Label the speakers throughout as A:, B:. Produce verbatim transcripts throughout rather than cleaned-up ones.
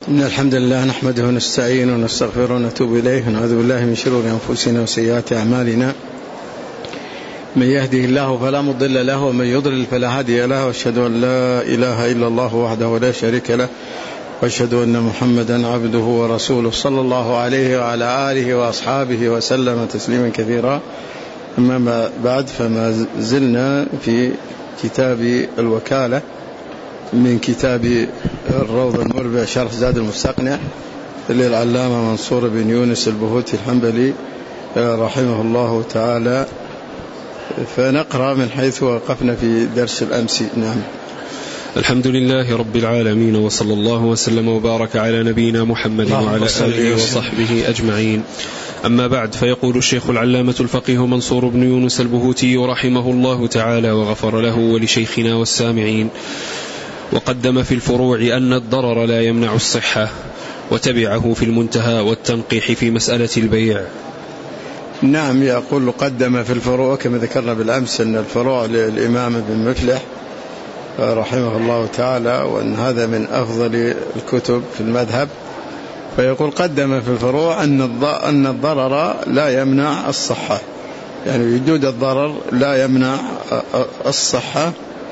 A: إن الحمد لله نحمده ونستعينه ونستغفره ونتوب إليه ونعوذ بالله من شرور أنفسنا وسيئات أعمالنا. من يهده الله فلا مضل له ومن يضلل فلا هادي له، وأشهد أن لا إله إلا الله وحده لا شريك له، وأشهد أن محمدا عبده ورسوله صلى الله عليه وعلى آله وأصحابه وسلم تسليما كثيرا. أما بعد، فما زلنا في كتاب الوكالة من كتاب الروض المربع شرح زاد المستقنع للعلامة منصور بن يونس البهوتي الحنبلي رحمه الله تعالى، فنقرأ من حيث وقفنا في درس الأمس. نعم.
B: الحمد لله رب العالمين، وصلى الله وسلم وبارك على نبينا محمد وعلى آله وصحبه أجمعين. أما بعد، فيقول الشيخ العلامة الفقيه منصور بن يونس البهوتي رحمه الله تعالى وغفر له ولشيخنا والسامعين: وقدم في الفروع أن الضرر لا يمنع الصحة، وتبعه في المنتهى والتنقيح في مسألة البيع.
A: نعم، يقول قدم في الفروع كما ذكرنا بالأمس أن الفروع للإمام ابن مفلح رحمه الله تعالى، وأن هذا من أفضل الكتب في المذهب. فيقول قدم في الفروع أن الضرر لا يمنع الصحة، يعني وجود الضرر لا يمنع الصحة،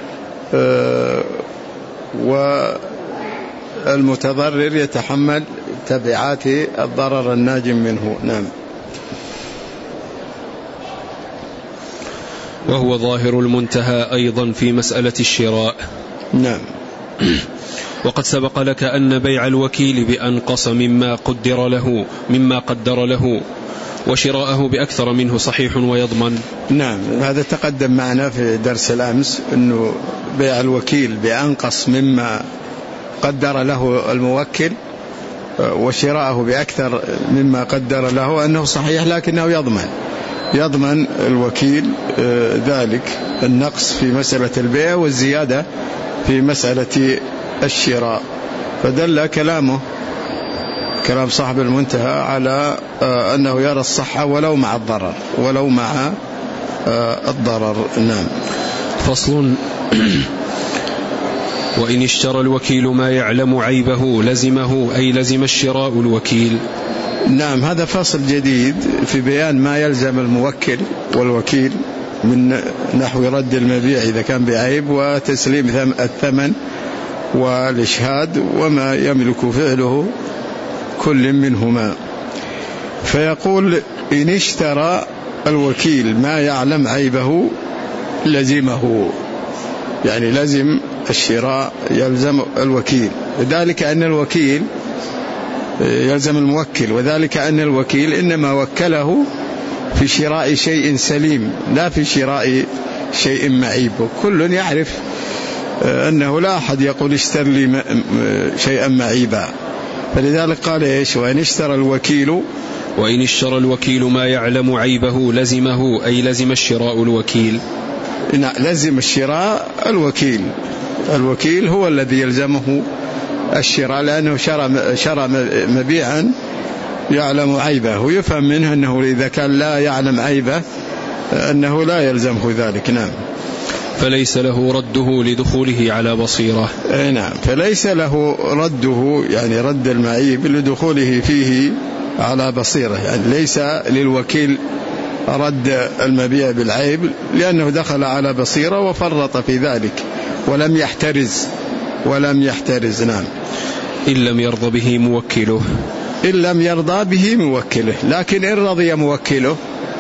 A: والمتضرر يتحمل تبعات الضرر الناجم منه. نعم.
B: وهو ظاهر المنتهى أيضا في مسألة الشراء.
A: نعم.
B: وقد سبق لك أن بيع الوكيل بأنقص مما قدر له مما قدر له وشراءه بأكثر منه صحيح ويضمن.
A: نعم، هذا تقدم معنا في درس الأمس، أنه بيع الوكيل بأنقص مما قدر له الموكل وشراءه بأكثر مما قدر له أنه صحيح، لكنه يضمن يضمن الوكيل ذلك النقص في مسألة البيع والزيادة في مسألة الشراء. فدل كلامه كلام صاحب المنتهى على أنه يرى الصحة ولو مع الضرر ولو مع الضرر. نعم.
B: فصل: وإن اشترى الوكيل ما يعلم عيبه لزمه، أي لزم الشراء الوكيل.
A: نعم، هذا فصل جديد في بيان ما يلزم الموكل والوكيل من نحو رد المبيع إذا كان بعيب، وتسليم الثمن والإشهاد، وما يملك فعله كل منهما. فيقول: إن اشترى الوكيل ما يعلم عيبه لزمه، يعني لزم الشراء يلزم الوكيل، ذلك أن الوكيل يلزم الموكل، وذلك أن الوكيل إنما وكله في شراء شيء سليم لا في شراء شيء معيب، وكل يعرف أنه لا أحد يقول اشتر لي شيئا معيبا. فلذلك قال إيش؟ وإن اشترى الوكيل
B: وإن اشترى الوكيل ما يعلم عيبه لزمه، أي لزم الشراء الوكيل.
A: لزم الشراء الوكيل الوكيل هو الذي يلزمه الشراء، لأنه شرى, شرى مبيعا يعلم عيبه، ويفهم منه أنه إذا كان لا يعلم عيبه أنه لا يلزمه ذلك. نعم.
B: فليس له رده لدخوله على بصيرة.
A: نعم، فليس له رده، يعني رد المعيب لدخوله فيه على بصيرة، يعني ليس للوكيل رد المبيع بالعيب، لأنه دخل على بصيرة وفرط في ذلك ولم يحترز ولم يحترز. نعم.
B: إن لم يرضى به موكله
A: إن لم يرضى به موكله، لكن إن رضي موكله،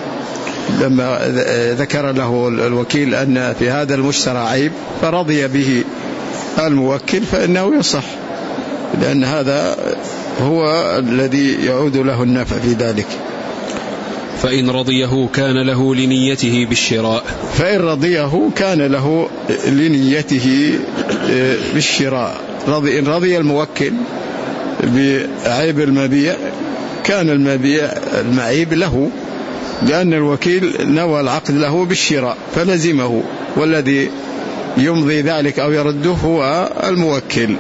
A: لما ذكر له الوكيل أن في هذا المشترى عيب فرضي به الموكل فإنه يصح، لأن هذا هو الذي يعود له النفع في ذلك.
B: فإن رضيه كان له لنيته بالشراء
A: فإن رضيه كان له لنيته بالشراء. رضي إن رضي الموكل بعيب المبيع كان المبيع المعيب له، لأن الوكيل نوى العقد له بالشراء فلزمه، والذي يمضي ذلك أو يرده هو الموكل.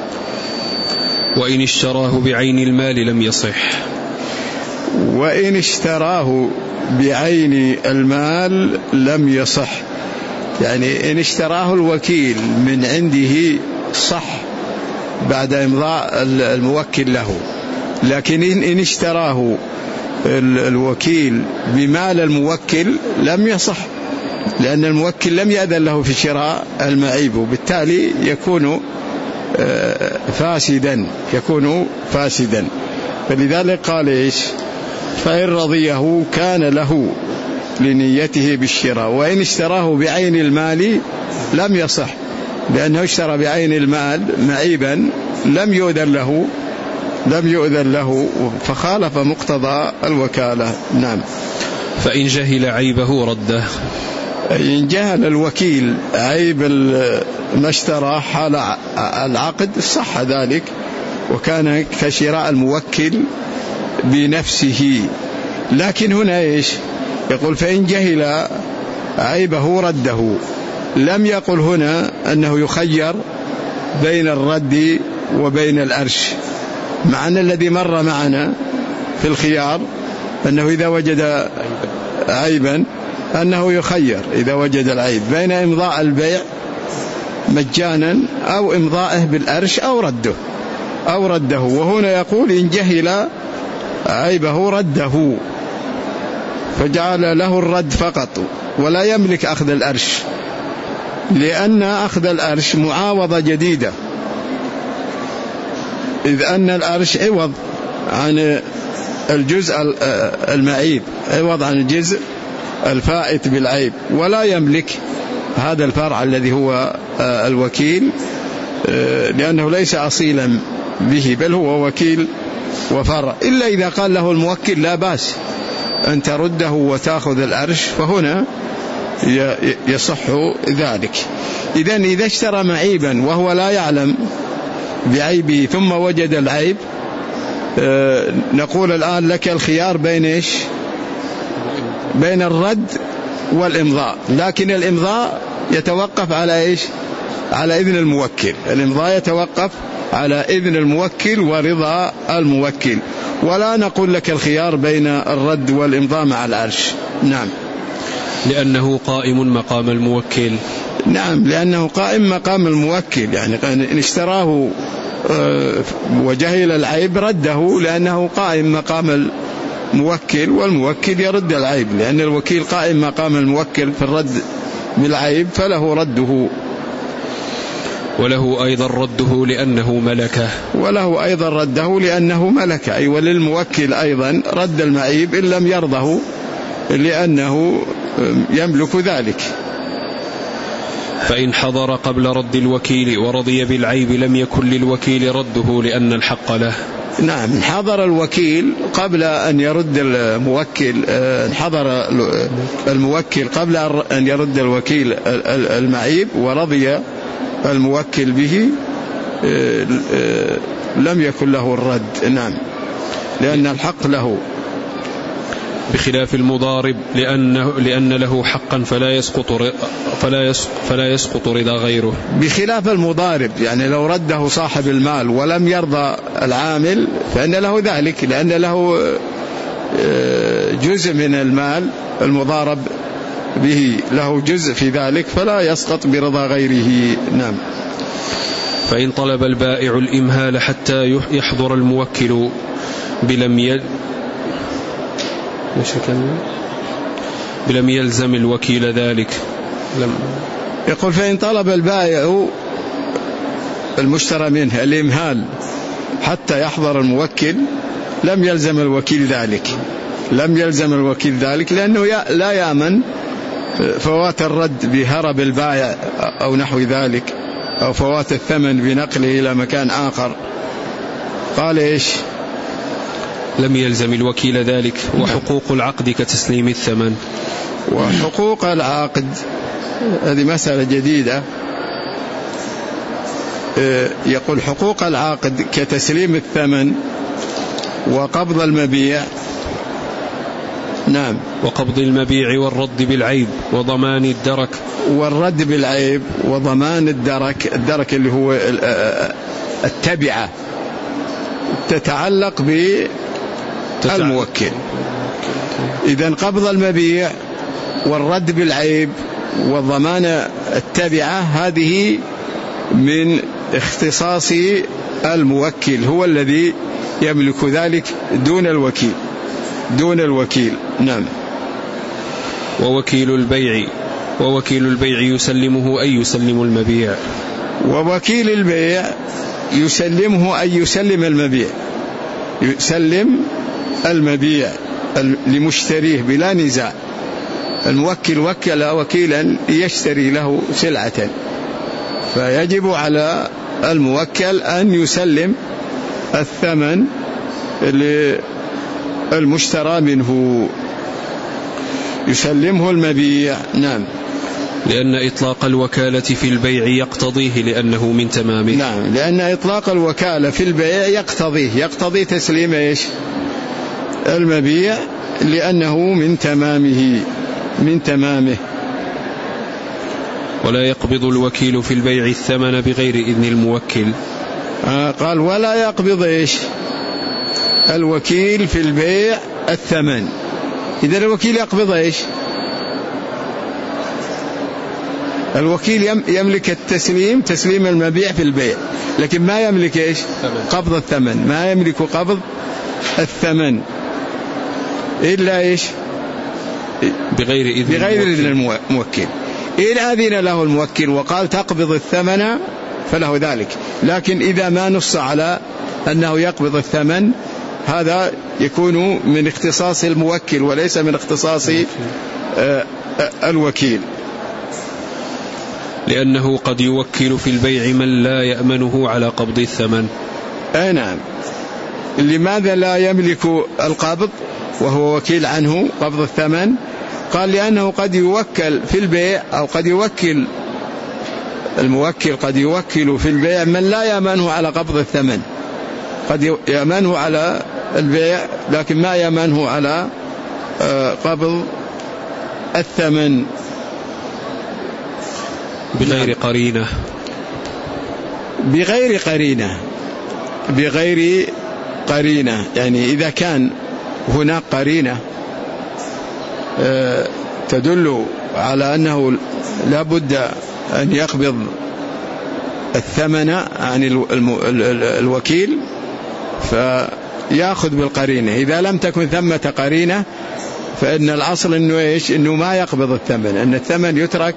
B: وإن اشتراه بعين المال لم يصح.
A: وإن اشتراه بعين المال لم يصح، يعني إن اشتراه الوكيل من عنده صح، بعد إمضاء الموكل له. لكن إن اشتراه الوكيل بمال الموكل لم يصح، لأن الموكل لم يأذن له في شراء المعيب، وبالتالي يكون فاسدا يكون فاسدا. فلذلك قال إيش؟ فإن رضيه كان له لنيته بالشراء، وإن اشتراه بعين المال لم يصح، لأنه اشترى بعين المال معيبا لم يؤذن له لم يؤذن له فخالف مقتضى الوكالة. نعم.
B: فإن جهل عيبه رده.
A: إن جهل الوكيل عيب ما اشترى حال العقد صح ذلك، وكان كشراء الموكل بنفسه. لكن هنا إيش يقول؟ فإن جهل عيبه رده. لم يقل هنا أنه يخير بين الرد وبين الأرش، مع أن الذي مر معنا في الخيار أنه إذا وجد عيبا أنه يخير إذا وجد العيب بين إمضاء البيع مجانا أو إمضائه بالأرش أو رده أو رده وهنا يقول إن جهل عيبه رده، فجعل له الرد فقط ولا يملك أخذ الأرش، لأن أخذ الأرش معاوضة جديدة، إذ أن الأرش عوض عن الجزء المعيب، عوض عن الجزء الفائت بالعيب، ولا يملك هذا الفرع الذي هو الوكيل، لأنه ليس أصيلا به بل هو وكيل وفرع، إلا إذا قال له الموكل لا بأس أن ترده وتأخذ الأرش، فهنا يصح ذلك. إذن إذا اشترى معيبا وهو لا يعلم بعيبه ثم وجد العيب، نقول الآن لك الخيار بين إيش؟ بين الرد والإمضاء، لكن الإمضاء يتوقف على إيش؟ على إذن الموكل. الإمضاء يتوقف على إذن الموكل ورضا الموكل، ولا نقول لك الخيار بين الرد والإمضاء مع العرش. نعم.
B: لأنه قائم مقام الموكل.
A: نعم، لأنه قائم مقام الموكل، يعني إن اشتراه وجهل العيب رده، لأنه قائم مقام الموكل، والموكل يرد العيب، لأن الوكيل قائم مقام الموكل في الرد بالعيب، فله رده.
B: وله أيضا رده لأنه ملكه.
A: وله أيضا رده لأنه ملكه، أي وللموكل أيضا رد المعيب إن لم يرضه، لأنه يملك ذلك.
B: فإن حضر قبل رد الوكيل ورضي بالعيب لم يكن للوكيل رده لأن الحق له.
A: نعم، حضر الوكيل قبل أن يرد الموكل، حضر الموكل قبل أن يرد الوكيل المعيب ورضي الموكل به لم يكن له الرد. نعم، لأن الحق له.
B: بخلاف المضارب لأنه لأن له حقا فلا يسقط فلا يسقط فلا يسقط رضا غيره.
A: بخلاف المضارب، يعني لو رده صاحب المال ولم يرضى العامل فإن له ذلك، لأن له جزء من المال المضارب به، له جزء في ذلك، فلا يسقط برضا غيره. نعم.
B: فإن طلب البائع الإمهال حتى يحضر الموكل بلم يد بلم يلزم الوكيل ذلك. لم
A: يقول فإن طلب البائع المشترى منه الإمهال حتى يحضر الموكل لم يلزم الوكيل ذلك لم يلزم الوكيل ذلك لأنه لا يأمن فوات الرد بهرب البائع أو نحو ذلك، أو فوات الثمن بنقله إلى مكان آخر. قال إيش؟
B: لم يلزم الوكيل ذلك. وحقوق العقد كتسليم الثمن.
A: وحقوق العقد هذه مسألة جديدة. يقول حقوق العقد كتسليم الثمن وقبض المبيع. نعم.
B: وقبض المبيع والرد بالعيب وضمان الدرك.
A: والرد بالعيب وضمان الدرك. الدرك اللي هو التبعة تتعلق بالموكل. إذن قبض المبيع والرد بالعيب وضمان التبعة هذه من اختصاص الموكل هو الذي يملك ذلك دون الوكيل دون الوكيل. نعم.
B: ووكيل البيع ووكيل البيع يسلمه أي يسلم المبيع.
A: ووكيل البيع يسلمه أي يسلم المبيع يسلم المبيع لمشتريه بلا نزاع. الموكل وكل وكيلا يشتري له سلعة، فيجب على الموكل أن يسلم الثمن للمشترى منه، يسلمه المبيع. نعم.
B: لأن إطلاق الوكالة في البيع يقتضيه لأنه من تمامه.
A: نعم، لأن إطلاق الوكالة في البيع يقتضيه يقتضي تسليم إيش؟ المبيع، لأنه من تمامه من تمامه.
B: ولا يقبض الوكيل في البيع الثمن بغير إذن الموكل.
A: آه قال ولا يقبض إيش؟ الوكيل في البيع الثمن. إذا الوكيل يقبض إيش؟ الوكيل يملك التسليم تسليم المبيع في البيع، لكن ما يملك إيش؟ قبض الثمن، ما يملك قبض الثمن إلا إيش؟
B: بغير إذن
A: بغير إذن الموكل. إن أذن له الموكل وقال تقبض الثمن فله ذلك، لكن إذا ما نص على أنه يقبض الثمن هذا يكون من اختصاص الموكل وليس من اختصاص الوكيل،
B: لأنه قد يوكل في البيع من لا يأمنه على قبض الثمن.
A: أي نعم. لماذا لا يملك القبض وهو وكيل عنه قبض الثمن؟ قال لأنه قد يوكل في البيع، أو قد يوكل الموكل قد يوكل في البيع من لا يأمنه على قبض الثمن، قد يأمنه على البيع لكن ما يأمنه على قبض الثمن.
B: بغير قرينة.
A: بغير قرينة بغير قرينة يعني إذا كان هناك قرينة تدل على أنه لا بد أن يقبض الثمن عن الوكيل فيأخذ بالقرينة. إذا لم تكن ثمة قرينة فإن الأصل إنه إيش؟ إنه ما يقبض الثمن، أن الثمن يترك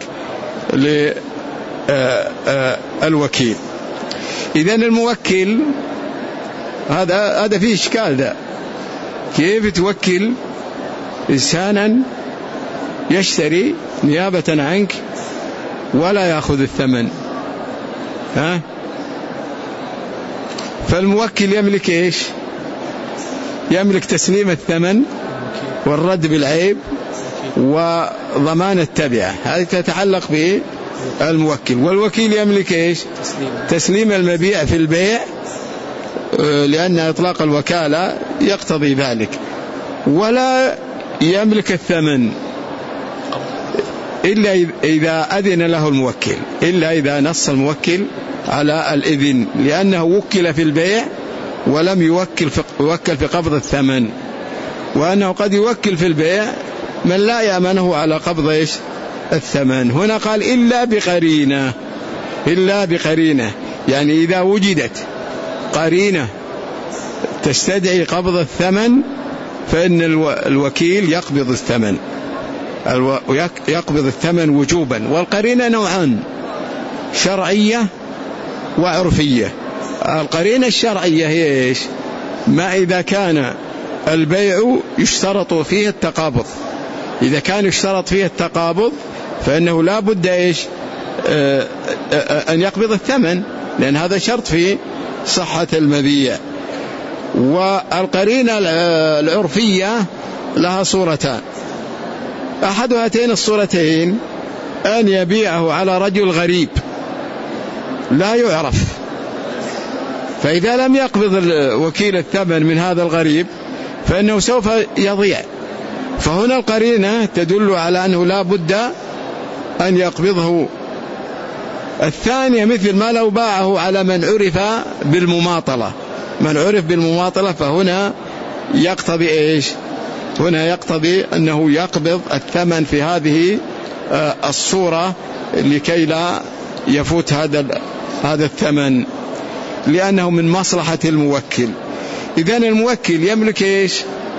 A: للوكيل. إذن الموكل هذا هذا فيه إشكال، ده كيف توكل إنسانا يشتري نيابة عنك ولا يأخذ الثمن؟ ها؟ فالموكل يملك إيش؟ يملك تسليم الثمن والرد بالعيب وضمان التبعة، هذه تتعلق بالموكل. والوكيل يملك إيش؟ تسليم المبيع في البيع، لأن إطلاق الوكالة يقتضي ذلك. ولا يملك الثمن إلا إذا أذن له الموكل، إلا إذا نص الموكل على الإذن، لأنه وكل في البيع ولم يوكل في, يوكل في قبض الثمن، وأنه قد يوكل في البيع من لا يأمنه على قبض إيش؟ الثمن. هنا قال إلا بقرينة، إلا بقرينة يعني إذا وجدت قرينة تستدعي قبض الثمن فإن الوكيل يقبض الثمن، يقبض الثمن وجوبا. والقرينة نوعان، شرعية وعرفية. القرينة الشرعية هي إيش؟ ما إذا كان البيع يشترط فيه التقابض، إذا كان يشترط فيه التقابض فإنه لا بد إيش؟ آآ آآ أن يقبض الثمن، لأن هذا شرط في صحة المبيع. والقرينة العرفية لها صورتان، أحد هاتين الصورتين أن يبيعه على رجل غريب لا يعرف، فإذا لم يقبض الوكيل الثمن من هذا الغريب فإنه سوف يضيع، فهنا القرينة تدل على أنه لا بد أن يقبضه. الثانية مثل ما لو باعه على من عرف بالمماطلة، من عرف بالمماطلة فهنا يقتضي إيش؟ هنا يقتضي أنه يقبض الثمن في هذه الصورة لكي لا يفوت هذا هذا الثمن. لأنه من مصلحة الموكل. إذن الموكل يملك إيش؟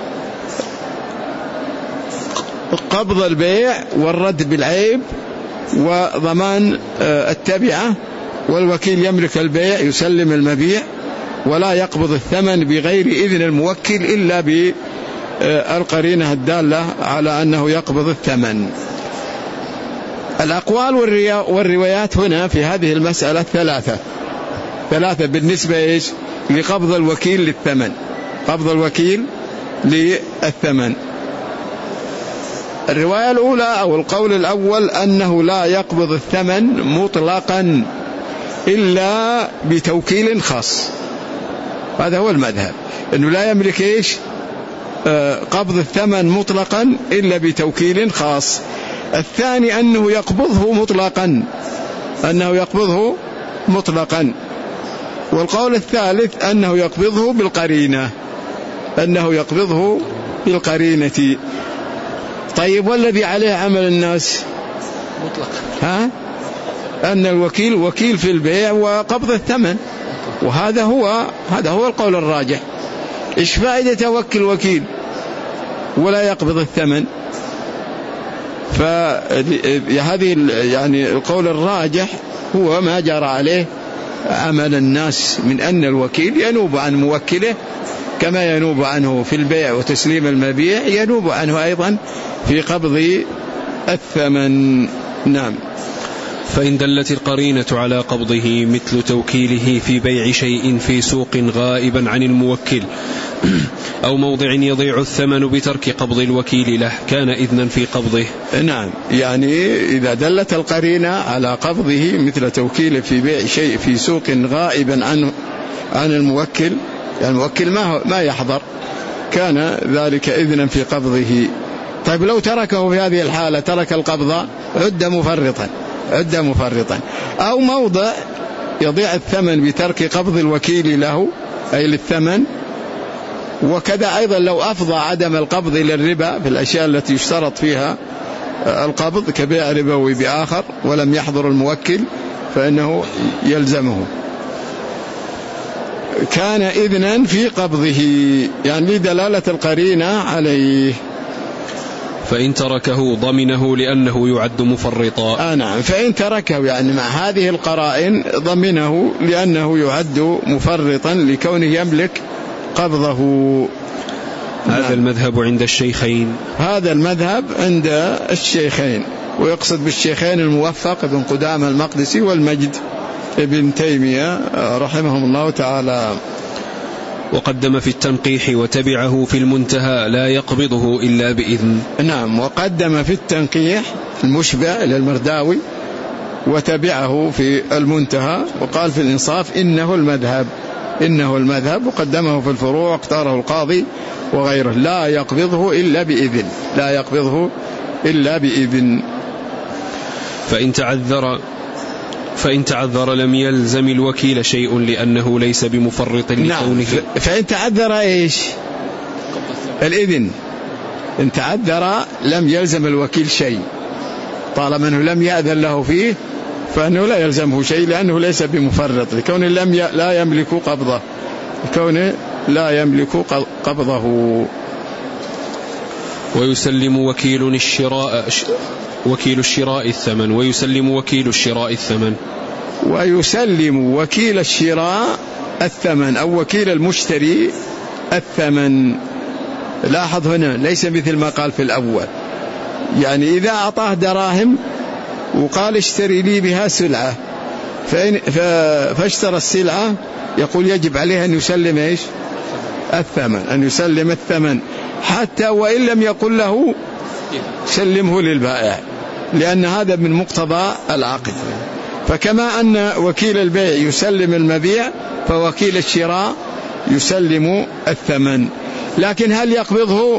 A: قبض البيع والرد بالعيب وضمان التبعة، والوكيل يملك البيع يسلم المبيع ولا يقبض الثمن بغير إذن الموكل إلا بالقرينة الدالة على أنه يقبض الثمن. الأقوال والروايات هنا في هذه المسألة ثلاثة ثلاثة بالنسبة إيش؟ لقبض الوكيل للثمن، قبض الوكيل للثمن. الرواية الأولى أو القول الأول أنه لا يقبض الثمن مطلقا إلا بتوكيل خاص، هذا هو المذهب، أنه لا يملك إيش؟ آه قبض الثمن مطلقا إلا بتوكيل خاص. الثاني أنه يقبضه مطلقا، أنه يقبضه مطلقا. والقول الثالث أنه يقبضه بالقرينة، أنه يقبضه بالقرينة. طيب والذي عليه عمل الناس
B: مطلق،
A: ها؟ أن الوكيل وكيل في البيع وقبض الثمن، وهذا هو هذا هو القول الراجح. إيش فائدة توكل وكيل ولا يقبض الثمن؟ فهذه يعني القول الراجح هو ما جرى عليه عمل الناس، من أن الوكيل ينوب عن موكله كما ينوب عنه في البيع وتسليم المبيع، ينوب عنه أيضا في قبض الثمن. نعم.
B: فإن دلت القرينة على قبضه مثل توكيله في بيع شيء في سوق غائبا عن الموكل أو موضع يضيع الثمن بترك قبض الوكيل له، كان إذنا في قبضه.
A: نعم، يعني إذا دلت القرينة على قبضه مثل توكيله في بيع شيء في سوق غائبا عن عن الموكل، يعني الموكل ما ما يحضر، كان ذلك إذنا في قبضه. طيب لو تركه في هذه الحالة، ترك القبض، عد مفرطا عد مفرطا. أو موضع يضيع الثمن بترك قبض الوكيل له أي للثمن. وكذا أيضا لو أفضى عدم القبض إلى الربا في الأشياء التي يشترط فيها القبض كبيع ربوي بآخر ولم يحضر الموكل فإنه يلزمه، كان إذنا في قبضه، يعني لدلالة القرينة عليه.
B: فإن تركه ضمنه لأنه يعد مفرطا.
A: آه نعم، فإن تركه يعني مع هذه القرائن ضمنه لأنه يعد مفرطا لكونه يملك قبضه.
B: هذا نعم. المذهب عند الشيخين،
A: هذا المذهب عند الشيخين، ويقصد بالشيخين الموفق بن قدامة المقدسي والمجد ابن تيمية رحمهم الله تعالى.
B: وقدم في التنقيح وتبعه في المنتهى لا يقبضه إلا بإذن.
A: نعم، وقدم في التنقيح المشبع للمرداوي وتبعه في المنتهى، وقال في الإنصاف إنه المذهب إنه المذهب وقدمه في الفروع واختاره القاضي وغيره، لا يقبضه إلا بإذن، لا يقبضه إلا بإذن.
B: فإن تعذر فإن تعذر لم يلزم الوكيل شيء لأنه ليس بمفرط لكونه.
A: نعم، فإن تعذر إيش؟ الإذن. إن تعذر لم يلزم الوكيل شيء، طالما أنه لم يأذن له فيه فإنه لا يلزمه شيء لأنه ليس بمفرط لكونه لم ي... لا يملك قبضه، لكونه لا يملك قبضه.
B: ويسلم وكيل الشراء وكيل الشراء الثمن ويسلم وكيل الشراء الثمن
A: ويسلم وكيل الشراء الثمن أو وكيل المشتري الثمن. لاحظ هنا ليس مثل ما قال في الأول، يعني إذا أعطاه دراهم وقال اشتري لي بها سلعة فإن فاشترى السلعة، يقول يجب عليه أن يسلم إيش؟ الثمن، أن يسلم الثمن حتى وإن لم يقل له سلمه للبائع، لأن هذا من مقتضى العقد. فكما أن وكيل البيع يسلم المبيع فوكيل الشراء يسلم الثمن. لكن هل يقبضه؟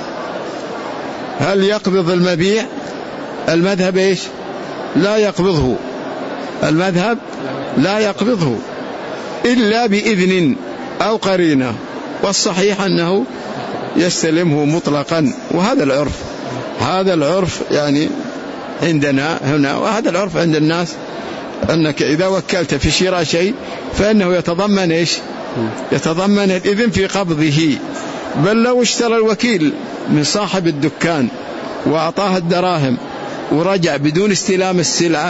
A: هل يقبض المبيع؟ المذهب إيش؟ لا يقبضه، المذهب لا يقبضه إلا بإذن أو قرينة، والصحيح أنه يستلمه مطلقا. وهذا العرف، هذا العرف يعني عندنا هنا، وهذا العرف عند الناس أنك إذا وكلت في شراء شيء فإنه يتضمن إيش؟ يتضمن الإذن في قبضه. بل لو اشترى الوكيل من صاحب الدكان وأعطاه الدراهم ورجع بدون استلام السلعة،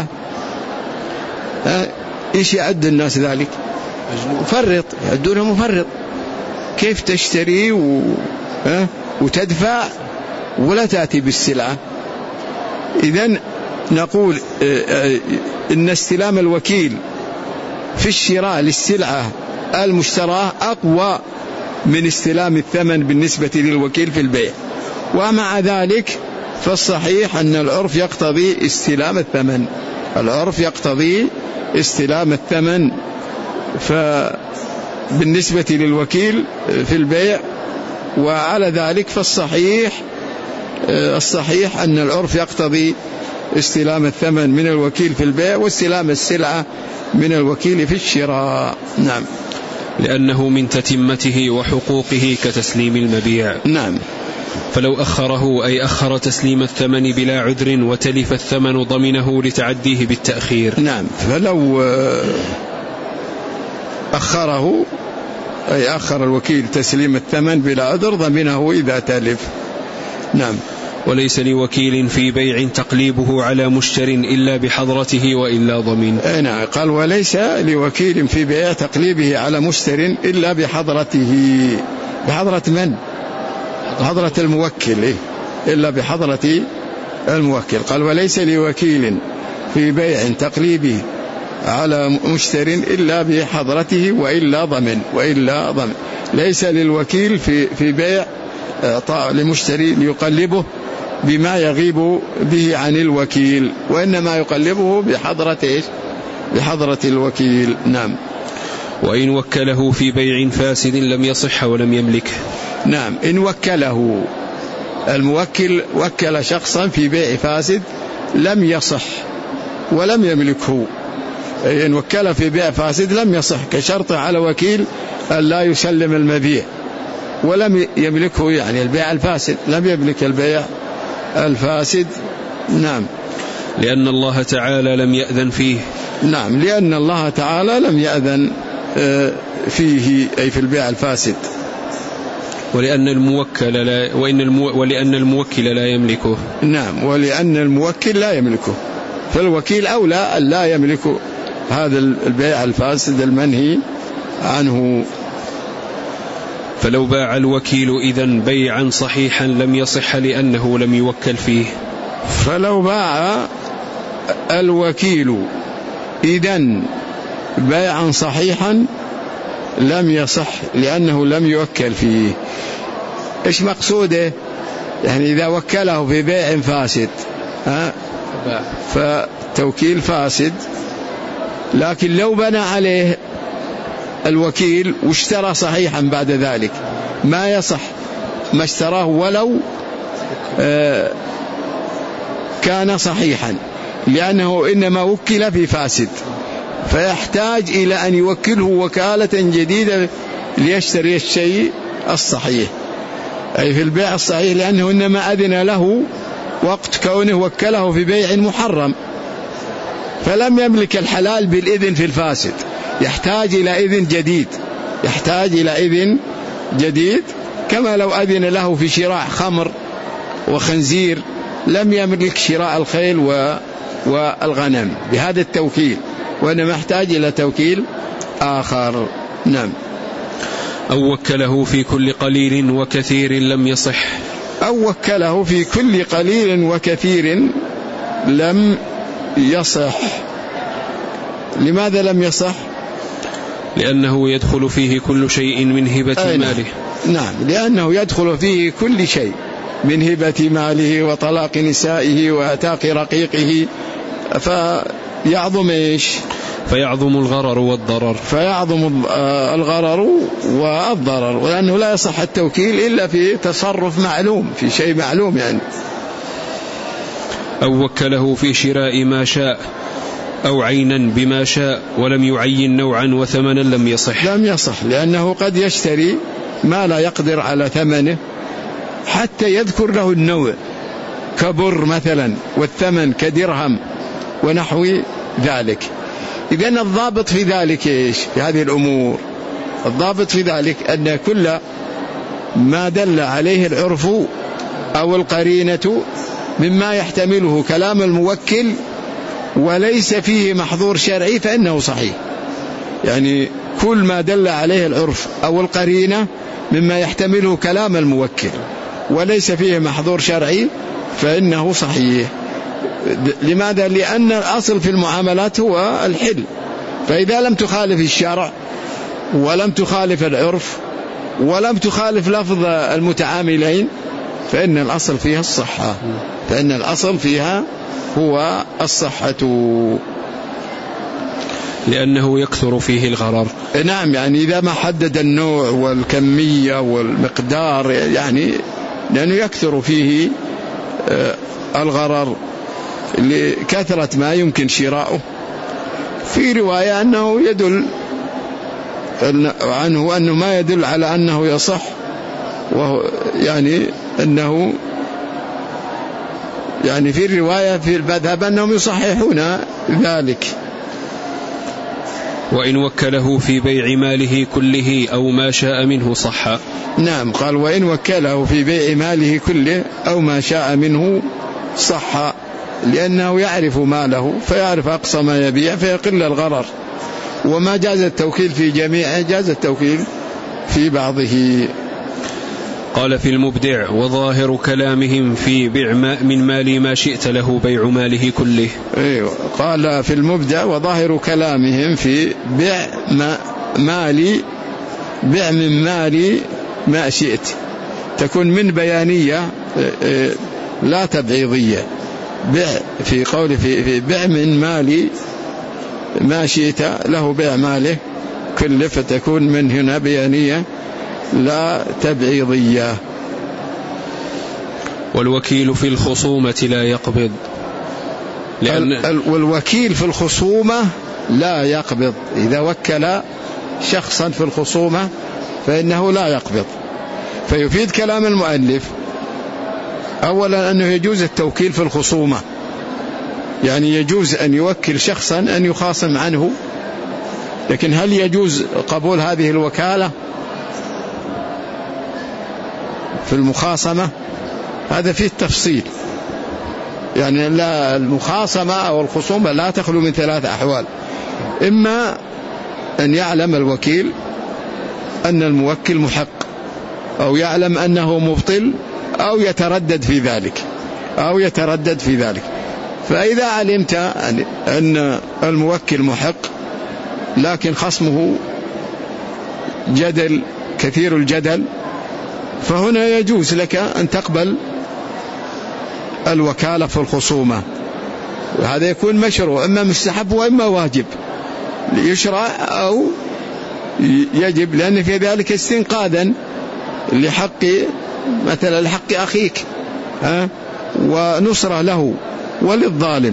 A: إيش يعد الناس ذلك؟ مفرط، يعدونه مفرط. كيف تشتري و... وتدفع ولا تأتي بالسلعة؟ إذن نقول إن استلام الوكيل في الشراء للسلعة المشتراه أقوى من استلام الثمن بالنسبة للوكيل في البيع. ومع ذلك فالصحيح أن العرف يقتضي استلام الثمن، العرف يقتضي استلام الثمن. فبالنسبة للوكيل في البيع وعلى ذلك فالصحيح الصحيح أن العرف يقتضي استلام الثمن من الوكيل في البيع واستلام السلعة من الوكيل في الشراء. نعم،
B: لأنه من تتمته وحقوقه كتسليم المبيع.
A: نعم.
B: فلو أخره أي أخر تسليم الثمن بلا عذر وتلف الثمن ضمنه لتعديه بالتأخير.
A: نعم، فلو أخره أي أخر الوكيل تسليم الثمن بلا عذر ضمنه إذا تلف. نعم.
B: وليس لوكيل في بيع تقليبه على مشتر إلا بحضرته وإلا ضمين.
A: نعم، قال وليس لوكيل في بيع تقليبه على مشتر إلا بحضرته. بحضرة من؟ بحضرة الموكل، إيه؟ إلا بحضرة الموكل. قال وليس لوكيل في بيع تقليبه على مشتر إلا بحضرته وإلا ضمن. وإلا ضمن ليس للوكيل في في بيع إعطاء لمشتري ليقلبه بما يغيب به عن الوكيل، وإنما يقلبه بحضرة إيش؟ بحضرة الوكيل. نعم.
B: وإن وكله في بيع فاسد لم يصح ولم يملكه.
A: نعم، إن وكله الموكل وكل شخصا في بيع فاسد لم يصح ولم يملكه. إن وكل في بيع فاسد لم يصح، كشرط على وكيل أن لا يسلم المبيع ولم يملكه، يعني البيع الفاسد لم يملك البيع الفاسد. نعم،
B: لأن الله تعالى لم يأذن فيه.
A: نعم، لأن الله تعالى لم يأذن فيه أي في البيع الفاسد.
B: ولأن الموكل لا وإن المو ولأن الموكل لا يملكه.
A: نعم، ولأن الموكل لا يملكه، فالوكيل أولى أن لا يملك هذا البيع الفاسد المنهي عنه.
B: فلو باع الوكيل إذن بيعا صحيحا لم يصح لأنه لم يوكل فيه.
A: فلو باع الوكيل إذن بيعا صحيحا لم يصح لأنه لم يوكل فيه. إيش مقصوده؟ يعني إذا وكله في بيع فاسد ها فتوكيل فاسد، لكن لو بنى عليه الوكيل واشترى صحيحا بعد ذلك ما يصح ما اشتراه ولو آه كان صحيحا، لأنه إنما وكل في فاسد، فيحتاج إلى أن يوكله وكالة جديدة ليشتري الشيء الصحيح أي في البيع الصحيح، لأنه إنما أذن له وقت كونه وكله في بيع محرم، فلم يملك الحلال بالإذن في الفاسد، يحتاج إلى إذن جديد يحتاج إلى إذن جديد كما لو أذن له في شراء خمر وخنزير لم يملك شراء الخيل والغنم بهذا التوكيل، وإنما يحتاج إلى توكيل آخر. نعم.
B: أو وكله في كل قليل وكثير لم يصح.
A: أو وكله في كل قليل وكثير لم يصح. لماذا لم يصح؟
B: لأنه يدخل فيه كل شيء من هبة ماله.
A: نعم، لأنه يدخل فيه كل شيء من هبة ماله وطلاق نسائه وعتاق رقيقه، فيعظم إيش؟
B: فيعظم الغرر والضرر
A: فيعظم الغرر والضرر، ولأنه لا يصح التوكيل إلا في تصرف معلوم في شيء معلوم يعني.
B: أو وكله في شراء ما شاء أو عينا بما شاء ولم يعين نوعا وثمنا لم يصح.
A: لم يصح لأنه قد يشتري ما لا يقدر على ثمنه حتى يذكر له النوع كبر مثلا والثمن كدرهم ونحو ذلك، إذن الضابط في ذلك إيش؟ في هذه الأمور الضابط في ذلك أن كل ما دل عليه العرف أو القرينة مما يحتمله كلام الموكل وليس فيه محظور شرعي فإنه صحيح. يعني كل ما دل عليه العرف أو القرينة مما يحتمله كلام الموكل وليس فيه محظور شرعي فإنه صحيح. لماذا؟ لأن الأصل في المعاملات هو الحل، فإذا لم تخالف الشرع ولم تخالف العرف ولم تخالف لفظ المتعاملين فإن الأصل فيها الصحة، فإن الأصل فيها هو الصحة،
B: لأنه يكثر فيه الغرر.
A: نعم، يعني إذا ما حدد النوع والكمية والمقدار، يعني لأنه يكثر فيه الغرر لكثرة ما يمكن شراؤه. في رواية أنه يدل عنه أنه ما يدل على أنه يصح، وهو يعني أنه يعني في الرواية في المذهب أنهم يصححون ذلك.
B: وإن وكله في بيع ماله كله أو ما شاء منه صح.
A: نعم، قال وإن وكله في بيع ماله كله أو ما شاء منه صح، لأنه يعرف ماله فيعرف أقصى ما يبيع فيقل الغرر، وما جاز التوكيل في جميعه جاز التوكيل في بعضه.
B: قال في المبدع وظاهر كلامهم في بيع من مالي ما شئت له بيع ماله كله.
A: أيوة. قال في المبدع وظاهر كلامهم في بيع مالي بيع من مالي ما شئت، تكون من بيانية لا تبعيضية. بيع في قول في, في بيع من مالي ما شئت له بيع ماله كله، فتكون من هنا بيانية لا تبعيضية.
B: والوكيل في الخصومة لا يقبض،
A: لأن والوكيل في الخصومة لا يقبض. إذا وكل شخصا في الخصومة فإنه لا يقبض. فيفيد كلام المؤلف أولا أنه يجوز التوكيل في الخصومة، يعني يجوز أن يوكل شخصا أن يخاصم عنه، لكن هل يجوز قبول هذه الوكالة في المخاصمة؟ هذا فيه التفصيل. يعني لا المخاصمة أو الخصومة لا تخلو من ثلاث أحوال: إما أن يعلم الوكيل أن الموكل محق، أو يعلم أنه مبطل، أو يتردد في ذلك أو يتردد في ذلك فإذا علمت أن الموكل محق لكن خصمه جدل كثير الجدل، فهنا يجوز لك أن تقبل الوكالة في الخصومة. وهذا يكون مشروع، إما مستحب وإما واجب، يشرع أو يجب، لأن في ذلك استنقاذا لحق مثلا لحق أخيك ها ونصرة له، وللظالم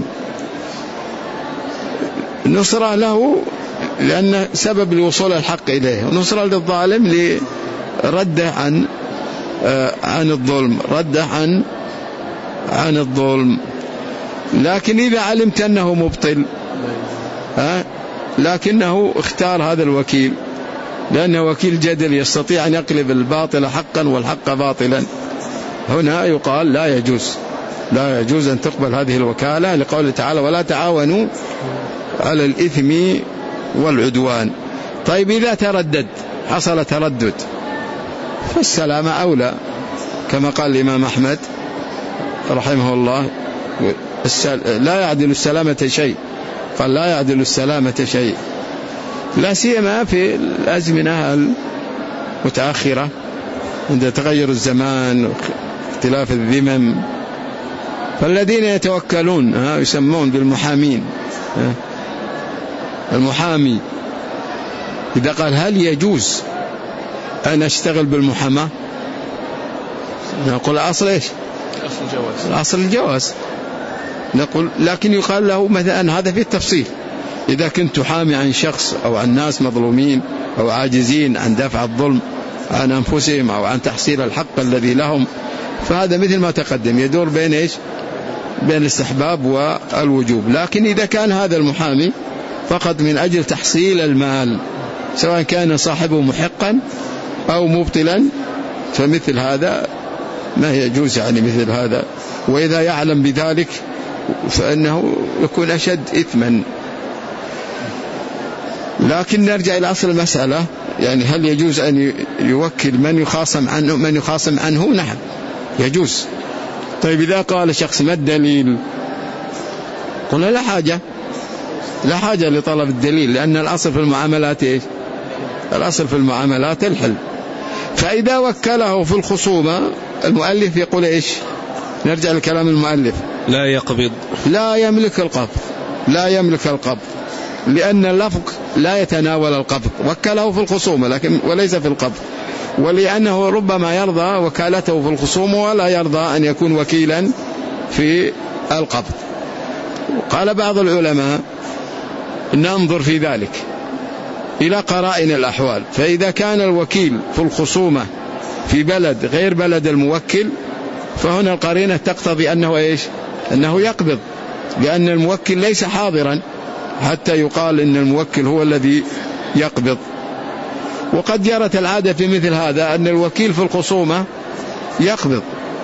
A: نصرة له لأن سبب لوصول الحق إليه، ونصرة للظالم لرده عن عن الظلم رده عن عن الظلم. لكن إذا علمت أنه مبطل ها لكنه اختار هذا الوكيل لأنه وكيل جدل يستطيع أن يقلب الباطل حقا والحق باطلا، هنا يقال لا يجوز لا يجوز أن تقبل هذه الوكالة، لقوله تعالى ولا تعاونوا على الإثم والعدوان. طيب إذا تردد حصل تردد فالسلامة أولى، كما قال الإمام أحمد رحمه الله لا يعدل السلامة شيء، قال لا يعدل السلامة شيء، لا سيما في الأزمنة المتأخرة عند تغير الزمان واختلاف الذمم. فالذين يتوكلون ها يسمون بالمحامين، ها المحامي إذا قال هل يجوز أن أشتغل بالمحاماة؟ نقول أصل إيش؟
B: أصل الجواز.
A: أصل الجواز. نقول لكن يقال له مثلا هذا في التفصيل، إذا كنت حامي عن شخص أو عن ناس مظلومين أو عاجزين عن دفع الظلم عن أنفسهم أو عن تحصيل الحق الذي لهم، فهذا مثل ما تقدم يدور بين إيش؟ بين الاستحباب والوجوب. لكن إذا كان هذا المحامي فقط من أجل تحصيل المال، سواء كان صاحبه محقا أو مبطلا، فمثل هذا ما يجوز يعني مثل هذا. وإذا يعلم بذلك فإنه يكون أشد إثما. لكن نرجع إلى أصل المسألة، يعني هل يجوز أن يوكل من يخاصم عنه من يخاصم عنه؟ نعم يجوز. طيب إذا قال شخص ما الدليل؟ قلنا لا حاجة لا حاجة لطلب الدليل، لأن الأصل في المعاملات إيش؟ الأصل في المعاملات الحل. فإذا وكله في الخصومة المؤلف يقول إيش؟ نرجع لكلام المؤلف،
B: لا يقبض،
A: لا يملك القبض، لا يملك القبض، لأن اللفظ لا يتناول القبض. وكله في الخصومة لكن وليس في القبض، ولأنه ربما يرضى وكالته في الخصومة ولا يرضى أن يكون وكيلا في القبض. قال بعض العلماء ننظر في ذلك إلى قرائن الأحوال، فإذا كان الوكيل في الخصومة في بلد غير بلد الموكل فهنا القرينة تقتضي أنه إيش؟ أنه يقبض، لأن الموكل ليس حاضرا حتى يقال إن الموكل هو الذي يقبض. وقد جرت العادة في مثل هذا أن الوكيل في الخصومة يقبض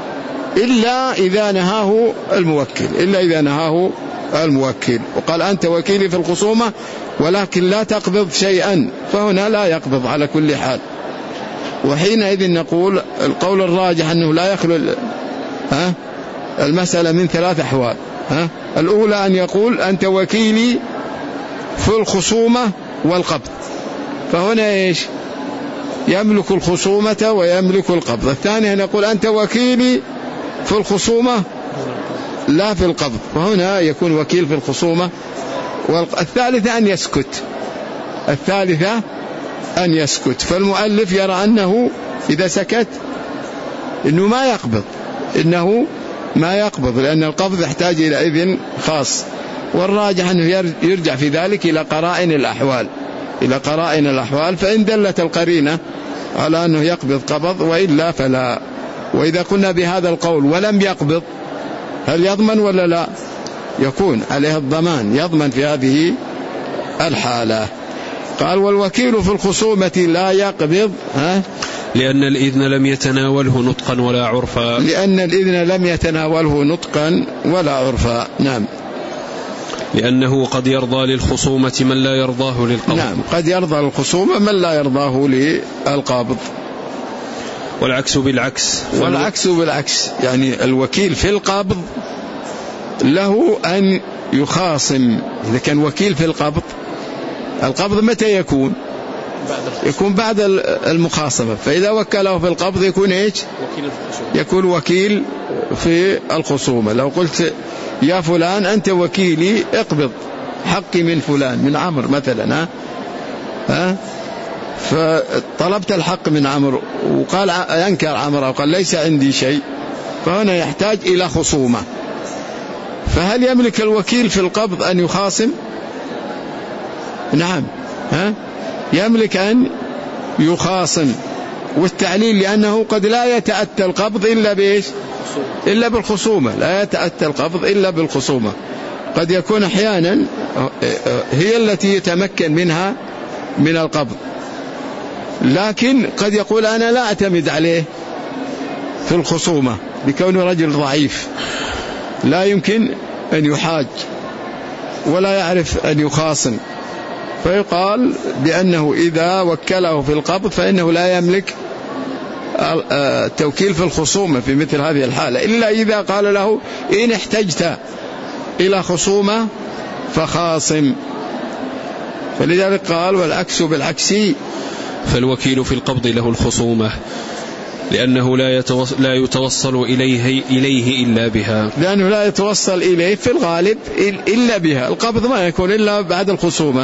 A: إلا إذا نهاه الموكل إلا إذا نهاه الموكل وقال أنت وكيلي في الخصومة ولكن لا تقبض شيئا، فهنا لا يقبض على كل حال. وحينئذ نقول القول الراجح أنه لا يخلو ها المسألة من ثلاث أحوال. ها الأولى أن يقول أنت وكيلي في الخصومة والقبض، فهنا إيش؟ يملك الخصومة ويملك القبض. الثانية أن يقول أنت وكيلي في الخصومة لا في القبض، فهنا يكون وكيل في الخصومة. والثالثة أن يسكت الثالثة أن يسكت فالمؤلف يرى أنه إذا سكت إنه ما يقبض إنه ما يقبض لأن القبض يحتاج إلى إذن خاص. والراجح أنه يرجع في ذلك إلى قرائن الأحوال إلى قرائن الأحوال فإن دلت القرينة على أنه يقبض قبض وإلا فلا. وإذا قلنا بهذا القول ولم يقبض هل يضمن ولا لا؟ يكون عليه الضمان، يضمن في هذه الحالة. قال والوكيل في الخصومة لا يقبض ها
B: لأن الإذن لم يتناوله نطقا ولا عرفا
A: لأن الإذن لم يتناوله نطقا ولا عرفا. نعم.
B: لأنه قد يرضى للخصومة من لا يرضاه للقبض.
A: نعم قد يرضى للخصومة من لا يرضاه للقابض.
B: والعكس بالعكس
A: والعكس بالعكس يعني الوكيل في القبض له أن يخاصم. إذا كان وكيل في القبض القبض متى يكون؟ يكون بعد المخاصمة، فإذا وكله في القبض يكون إيش؟ يكون وكيل في الخصومة. لو قلت يا فلان أنت وكيلي اقبض حقي من فلان من عمرو مثلا ها ها فطلبت الحق من عمرو وقال ينكر عمرو وقال ليس عندي شيء، فهنا يحتاج إلى خصومة. فهل يملك الوكيل في القبض أن يخاصم؟ نعم ها يملك أن يخاصم. والتعليل لأنه قد لا يتأتى القبض إلا بإيش؟ إلا بالخصومة. لا يتأتى القبض إلا بالخصومة. قد يكون أحيانا هي التي يتمكن منها من القبض، لكن قد يقول أنا لا أعتمد عليه في الخصومة بكونه رجل ضعيف لا يمكن أن يحاج ولا يعرف أن يخاصم، فيقال بأنه إذا وكله في القبض فإنه لا يملك التوكيل في الخصومة في مثل هذه الحالة إلا إذا قال له إن احتجت إلى خصومة فخاصم. فلذلك قال والعكس بالعكس.
B: فالوكيل في القبض له الخصومة لأنه لا لا يتوصل إليه إليه إلا بها
A: لأنه لا يتوصل إليه في الغالب إلا بها. القبض ما يكون إلا بعد الخصومة،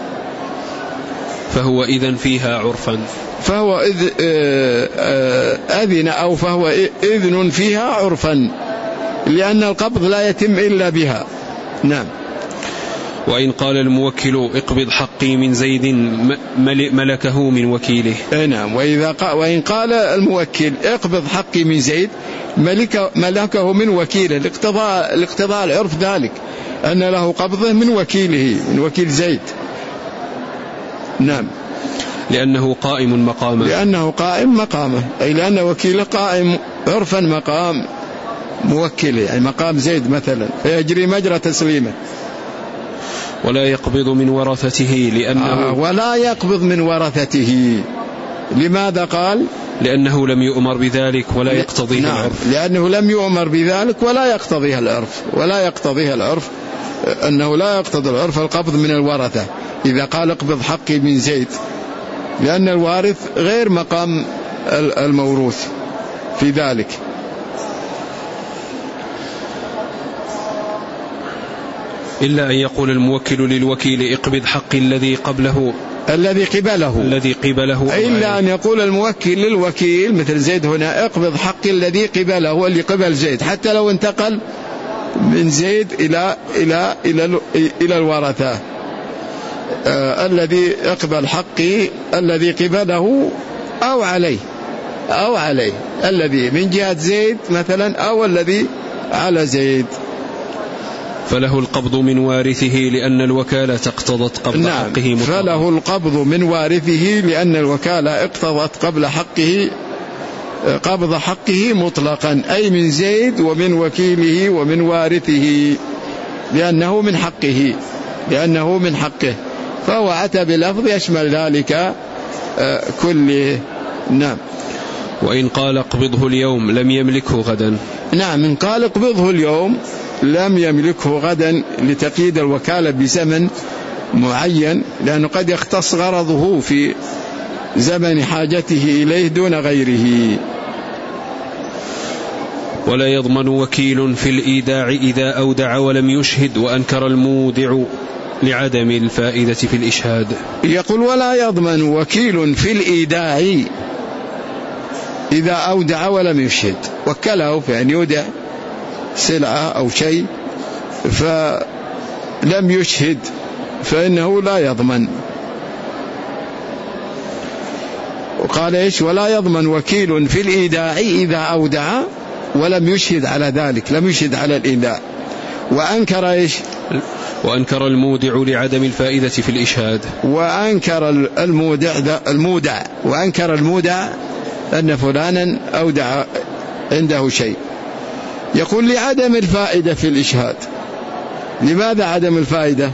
B: فهو إذن فيها عرفا
A: فهو إذ أذن أو فهو إذن فيها عرفا لأن القبض لا يتم إلا بها. نعم.
B: وإن قال الموكل اقبض حقي من زيد ملكه من وكيله.
A: نعم. وإذا قال وإن قال الموكل اقبض حقي من زيد ملك ملكه من وكيله لاقتضاء لاقتضاء العرف ذلك أن له قبضه من وكيله، من وكيل زيد. نعم،
B: لأنه قائم مقامه،
A: لأنه قائم مقامه، أي لأن وكيله قائم عرفا مقام موكله، يعني مقام زيد مثلا، فيجري مجرى تسليمه.
B: ولا يقبض من ورثته لأنه
A: آه ولا يقبض من ورثته. لماذا قال؟
B: لأنه لم يؤمر بذلك ولا يقتضيه
A: نعم
B: العرف.
A: لأنه لم يؤمر بذلك ولا يقتضيه العرف، ولا يقتضيه العرف أنه لا يقتضي العرف القبض من الورثة إذا قال اقبض حقي من زيد، لأن الوارث غير مقام الموروث في ذلك.
B: إلا أن يقول الموكل للوكيل اقبض حقي الذي قبله
A: الذي قبله
B: الذي قبله
A: إلا أن يقول الموكل للوكيل مثل زيد هنا اقبض حقي الذي قبله، هو اللي قبل زيد، حتى لو انتقل من زيد إلى إلى إلى إلى الورثة. آه الذي اقبل حقي الذي قبله أو عليه أو عليه الذي من جهة زيد مثلا أو الذي على زيد.
B: فله القبض من وارثه لأن الوكالة اقتضت قبض
A: نعم
B: حقه مطلقا.
A: فله القبض من وارثه لأن الوكالة اقتضت قبل حقه قبض حقه مطلقا، أي من زيد ومن وكيله ومن وارثه، لأنه من حقه لأنه من حقه فهو أتى بلفظ يشمل ذلك كله. نعم.
B: وإن قال اقبضه اليوم لم يملكه غدا.
A: نعم، إن قال اقبضه اليوم لم يملكه غدا لتقييد الوكالة بزمن معين، لأنه قد يختص غرضه في زمن حاجته إليه دون غيره.
B: ولا يضمن وكيل في الإيداع إذا أودع ولم يشهد وأنكر المودع لعدم الفائدة في الإشهاد.
A: يقول ولا يضمن وكيل في الإيداع إذا أودع ولم يشهد، وكله في أن يودع سلعة أو شيء فلم يشهد فإنه لا يضمن. وقال إيش؟ ولا يضمن وكيل في الإيداع إذا أودع ولم يشهد على ذلك، لم يشهد على الإيداع. وأنكر إيش؟
B: وأنكر المودع لعدم الفائدة في الإشهاد.
A: وأنكر المودع المودع وأنكر المودع أن فلانا أودع عنده شيء. يقول لعدم الفائدة في الإشهاد. لماذا عدم الفائدة؟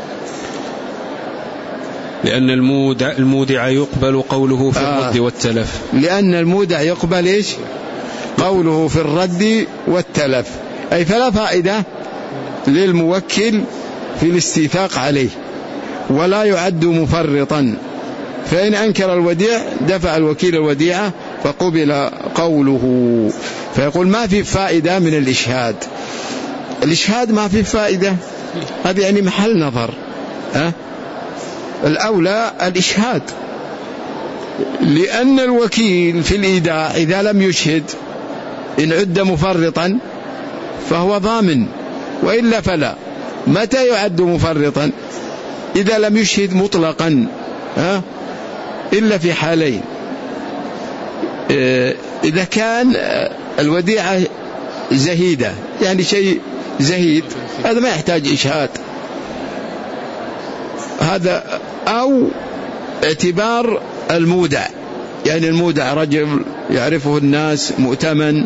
B: لأن المودع, المودع يقبل قوله في الرد آه والتلف.
A: لأن المودع يقبل إيش؟ قوله في الرد والتلف، أي فلا فائدة للموكل في الاستيثاق عليه ولا يعد مفرطا، فإن أنكر الوديع دفع الوكيل الوديعة فقبل قوله. فيقول ما في فائدة من الإشهاد. الإشهاد ما في فائدة، هذا يعني محل نظر. أه؟ الأولى الإشهاد، لأن الوكيل في الإيداع إذا لم يشهد إن عد مفرطا فهو ضامن، وإلا فلا. متى يعد مفرطا؟ إذا لم يشهد مطلقا، أه؟ إلا في حالين: إذا كان الوديعة زهيدة، يعني شيء زهيد، هذا ما يحتاج إشهاد هذا، أو اعتبار المودع، يعني المودع رجل يعرفه الناس، مؤتمن،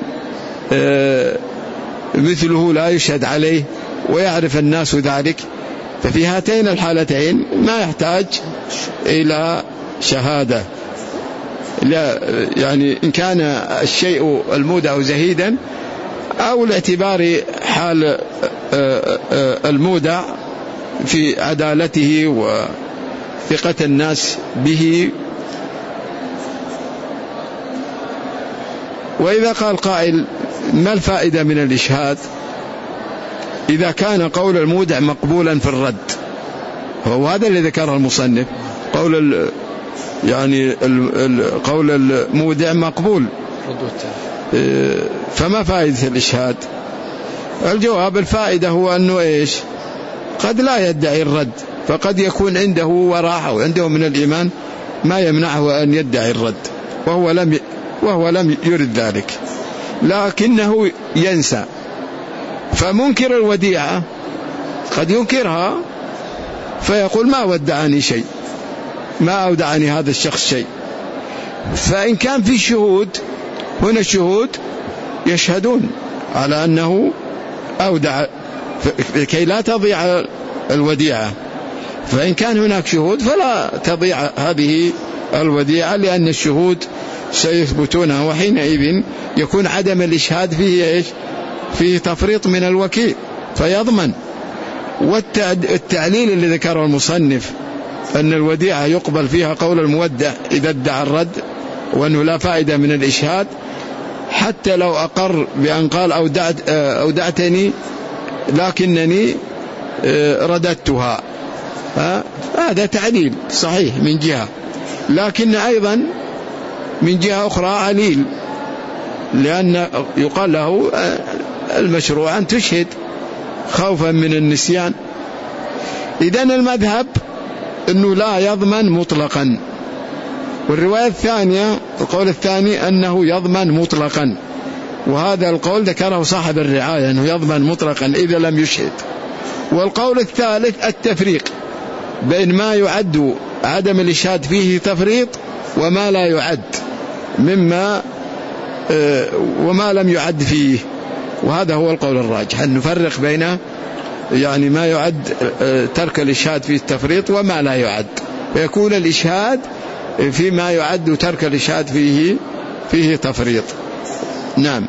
A: مثله لا يشهد عليه ويعرف الناس ذلك، ففي هاتين الحالتين ما يحتاج إلى شهادة. لا يعني إن كان الشيء المودع زهيدا، أو لاعتبار حال المودع في عدالته وثقة الناس به. وإذا قال قائل ما الفائدة من الإشهاد إذا كان قول المودع مقبولا في الرد؟ هو هذا اللي ذكره المصنف، قول يعني قول المودع مقبول، فما فائدة الإشهاد؟ الجواب الفائدة هو أنه إيش؟ قد لا يدعي الرد، فقد يكون عنده وراء أو عنده من الإيمان ما يمنعه أن يدعي الرد، وهو لم وهو لم يرد ذلك، لكنه ينسى. فمنكر الوديعة قد ينكرها فيقول ما ودعني شيء، ما أودعني هذا الشخص شيء. فإن كان في شهود، هنا الشهود يشهدون على أنه أودع كي لا تضيع الوديعة، فإن كان هناك شهود فلا تضيع هذه الوديعة، لأن الشهود سيثبتونها، وحينئذ يكون عدم الإشهاد فيه إيش؟ فيه تفريط من الوكيل فيضمن. والتعليل اللي ذكره المصنف أن الوديعة يقبل فيها قول المودع إذا ادعى الرد، وأنه لا فائدة من الإشهاد حتى لو أقر بأن قال أودعت أودعتني لكنني رددتها، هذا تعليل صحيح من جهة، لكن أيضا من جهة أخرى عليل، لأن يقال له المشروع أن تشهد خوفا من النسيان. إذن المذهب أنه لا يضمن مطلقا، والرواية الثانية القول الثاني أنه يضمن مطلقا، وهذا القول ذكره صاحب الرعاية أنه يضمن مطلقا إذا لم يشهد. والقول الثالث التفريق بين ما يعد عدم الإشهاد فيه تفريط وما لا يعد مما وما لم يعد فيه، وهذا هو القول الراجح، أن نفرق بين يعني ما يعد ترك الإشهاد فيه التفريط وما لا يعد، فيكون الإشهاد فيما يعد ترك الإشهاد فيه فيه تفريط. نعم.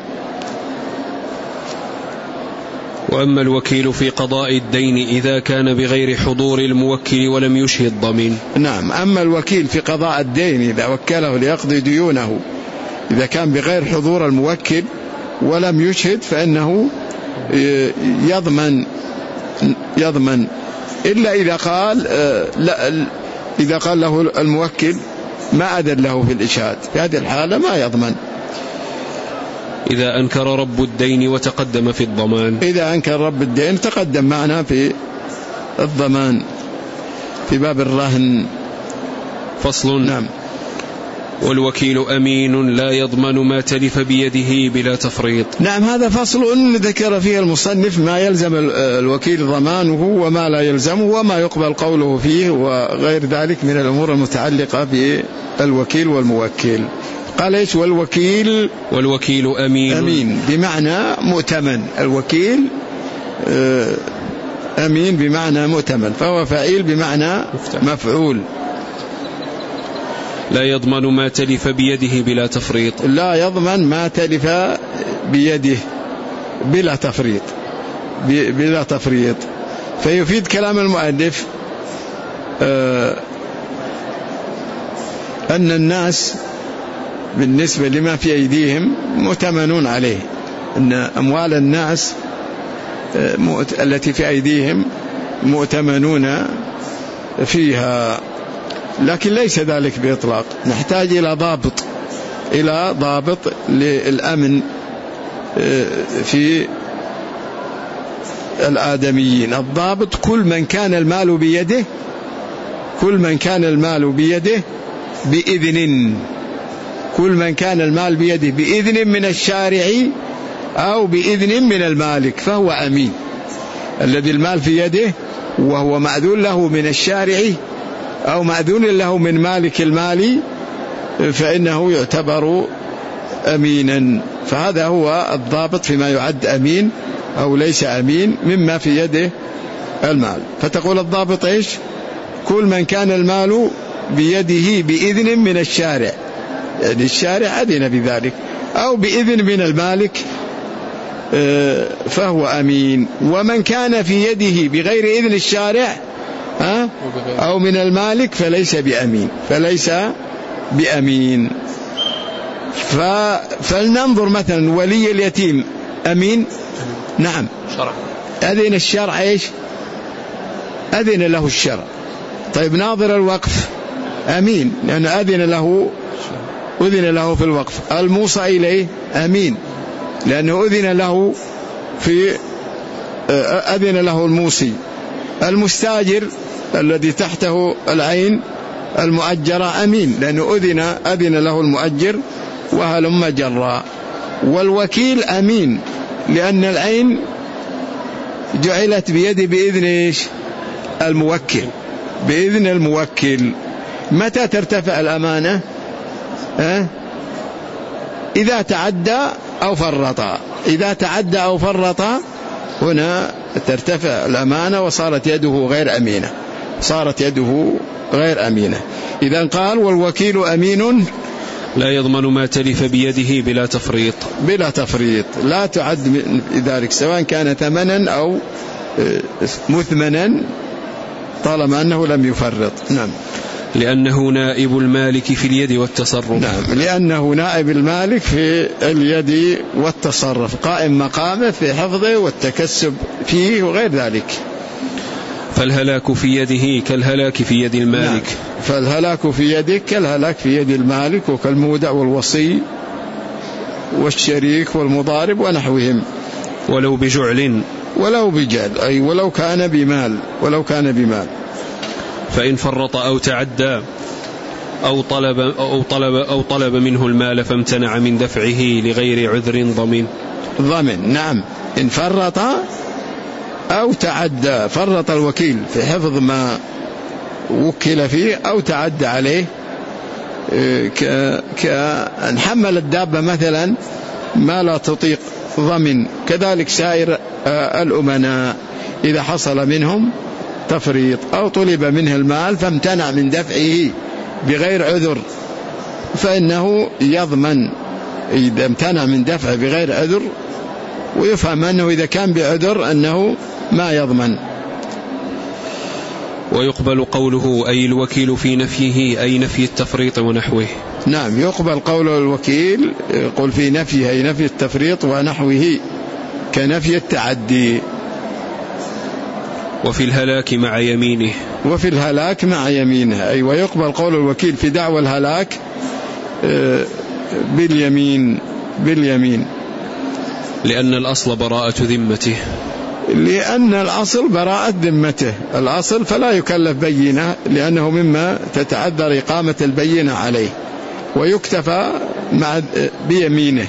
B: وأما الوكيل في قضاء الدين إذا كان بغير حضور الموكل ولم يشهد ضمين.
A: نعم. أما الوكيل في قضاء الدين إذا وكله ليقضي ديونه إذا كان بغير حضور الموكل ولم يشهد فإنه يضمن يضمن إلا إذا قال لا، إذا قال له الموكل ما أذن له في الإشهاد، في هذه الحالة ما يضمن.
B: إذا أنكر رب الدين وتقدم في الضمان.
A: إذا أنكر رب الدين تقدم معنا في الضمان في باب الرهن.
B: فصل.
A: نعم.
B: والوكيل أمين لا يضمن ما تلف بيده بلا تفريط.
A: نعم. هذا فصل ذكر فيه المصنف ما يلزم الوكيل ضمانه وما لا يلزمه وما يقبل قوله فيه وغير ذلك من الأمور المتعلقة بالوكيل والموكل. قال إيش؟ والوكيل
B: والوكيل أمين
A: أمين بمعنى مؤتمن. الوكيل أمين بمعنى مؤتمن، فهو فعيل بمعنى مفعول.
B: لا يضمن ما تلف بيده بلا تفريط.
A: لا يضمن ما تلف بيده بلا تفريط بلا تفريط. فيفيد كلام المؤلف آه أن الناس بالنسبة لما في أيديهم مؤتمنون عليه، أن أموال الناس التي في أيديهم مؤتمنون فيها، لكن ليس ذلك بإطلاق. نحتاج إلى ضابط إلى ضابط للأمن في الآدميين. الضابط كل من كان المال بيده كل من كان المال بيده بإذن كل من كان المال بيده بإذن من الشارع أو بإذن من المالك فهو أمين. الذي المال في يده وهو مأذون له من الشارع أو مأذون له من مالك المال فإنه يعتبر أمينا. فهذا هو الضابط فيما يعد أمين أو ليس أمين مما في يده المال. فتقول الضابط إيش؟ كل من كان المال بيده بإذن من الشارع، يعني الشارع أذن بذلك، أو بإذن من المالك فهو أمين. ومن كان في يده بغير إذن الشارع أو من المالك فليس بأمين فليس بأمين. فلننظر مثلا ولي اليتيم أمين؟ نعم. أذن الشرع إيش؟ أذن له الشرع. طيب ناظر الوقف أمين لأن أذن له أذن له في الوقف. الموصى إليه أمين لأنه أذن له في أذن له الموصي. المستاجر الذي تحته العين المؤجرة أمين لأنه أذن أذن له المؤجر وهلم جرا. والوكيل أمين لأن العين جعلت بيدي بإذن إيش؟ الموكل، بإذن الموكل. متى ترتفع الأمانة؟ أه؟ إذا تعدى أو فرط، إذا تعدى أو فرط هنا ترتفع الأمانة وصارت يده غير أمينة، صارت يده غير أمينة. إذا قال والوكيل أمين
B: لا يضمن ما تلف بيده بلا تفريط، بلا
A: تفريط لا تعد من ذلك سواء كان ثمنا أو مثمنا طالما أنه لم يفرط. نعم.
B: لأنه نائب المالك في اليد والتصرف.
A: نعم، لأنه نائب المالك في اليد والتصرف، قائم مقامه في حفظه والتكسب فيه وغير ذلك.
B: فالهلاك في يده كالهلاك في يد المالك.
A: نعم. فالهلاك في يدك كالهلاك في يد المالك، وكالمودع والوصي والشريك والمضارب ونحوهم.
B: ولو بجعل،
A: ولو بجعل أي ولو كان بمال، ولو كان بمال.
B: فإن فرط أو تعدى أو طلب أو طلب أو طلب منه المال فامتنع من دفعه لغير عذر ضمن.
A: ضمن. نعم. إن فرط أو تعدى، فرط الوكيل في حفظ ما وكل فيه أو تعدى عليه، كأن حمل الدابة مثلا ما لا تطيق، ضمن. كذلك سائر الأمناء إذا حصل منهم تفريط أو طلب منه المال فامتنع من دفعه بغير عذر فإنه يضمن. إذا امتنع من دفعه بغير عذر، ويفهم أنه إذا كان بعذر أنه ما يضمن.
B: ويقبل قوله أي الوكيل في نفيه أي نفي التفريط ونحوه.
A: نعم، يقبل قول الوكيل يقول في نفيه أي نفي التفريط ونحوه كنفي التعدي.
B: وفي الهلاك مع يمينه،
A: وفي الهلاك مع يمينه أي ويقبل قول الوكيل في دعوى الهلاك باليمين، باليمين.
B: لأن الأصل براءة ذمته،
A: لأن الأصل براءة ذمته، الأصل فلا يكلف بينة لأنه مما تتعذر إقامة البينة عليه، ويكتفى مع بيمينه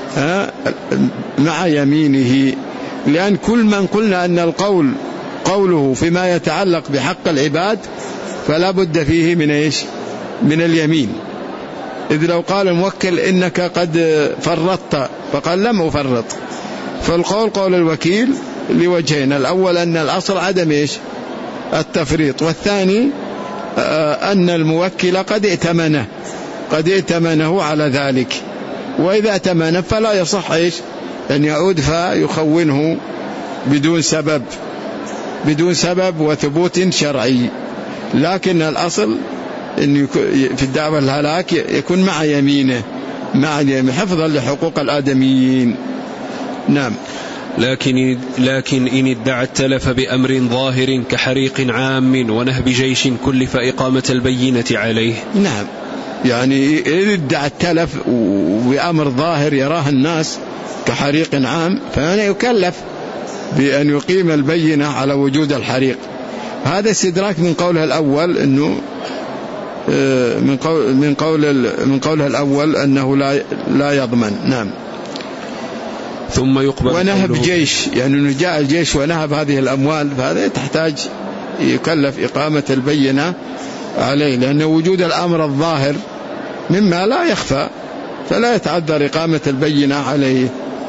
A: مع يمينه. لأن كل من قلنا أن القول قوله فيما يتعلق بحق العباد فلا بد فيه من إيش؟ من اليمين. إذ لو قال الموكل إنك قد فرطت فقال لم أفرط، فالقول قول الوكيل لوجهين: الأول أن الأصل عدم إيش؟ التفريط، والثاني أن الموكل قد ائتمنه قد ائتمنه على ذلك، وإذا ائتمنه فلا يصح إيش؟ أن يعود فيخونه بدون سبب بدون سبب وثبوت شرعي. لكن الأصل أن في الدعوة الهلاك يكون مع يمينه، مع يمينه حفظا لحقوق الآدميين. نعم.
B: لكن لكن إن ادعى التلف بأمر ظاهر كحريق عام ونهب جيش كلف إقامة البينة عليه.
A: نعم، يعني إن ادعى التلف بأمر ظاهر يراه الناس كحريق عام فأنا يكلف بأن يقيم البينة على وجود الحريق. هذا استدراك من قوله الأول أنه من قول من قول من قوله الأول أنه لا لا يضمن. نعم.
B: ثم يقبل
A: ونهب جيش، يعني أنه جاء الجيش ونهب هذه الأموال، فهذا تحتاج يكلف إقامة البينة عليه، لأن وجود الأمر الظاهر مما لا يخفى فلا يتعذر إقامة البينة عليه.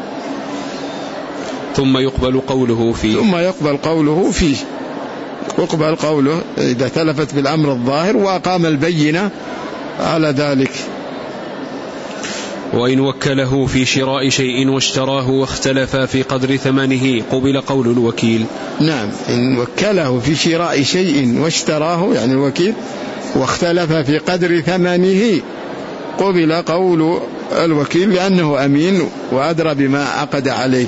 B: ثم يقبل قوله فيه
A: ثم يقبل قوله فيه يقبل قوله إذا تلفت بالأمر الظاهر وأقام البينة على ذلك.
B: وإن وكله في شراء شيء واشتراه واختلفا في قدر ثمنه قبل قول الوكيل.
A: نعم، إن وكله في شراء شيء واشتراه يعني الوكيل واختلف في قدر ثمنه قبل قول الوكيل لأنه أمين وأدرى بما عقد عليه.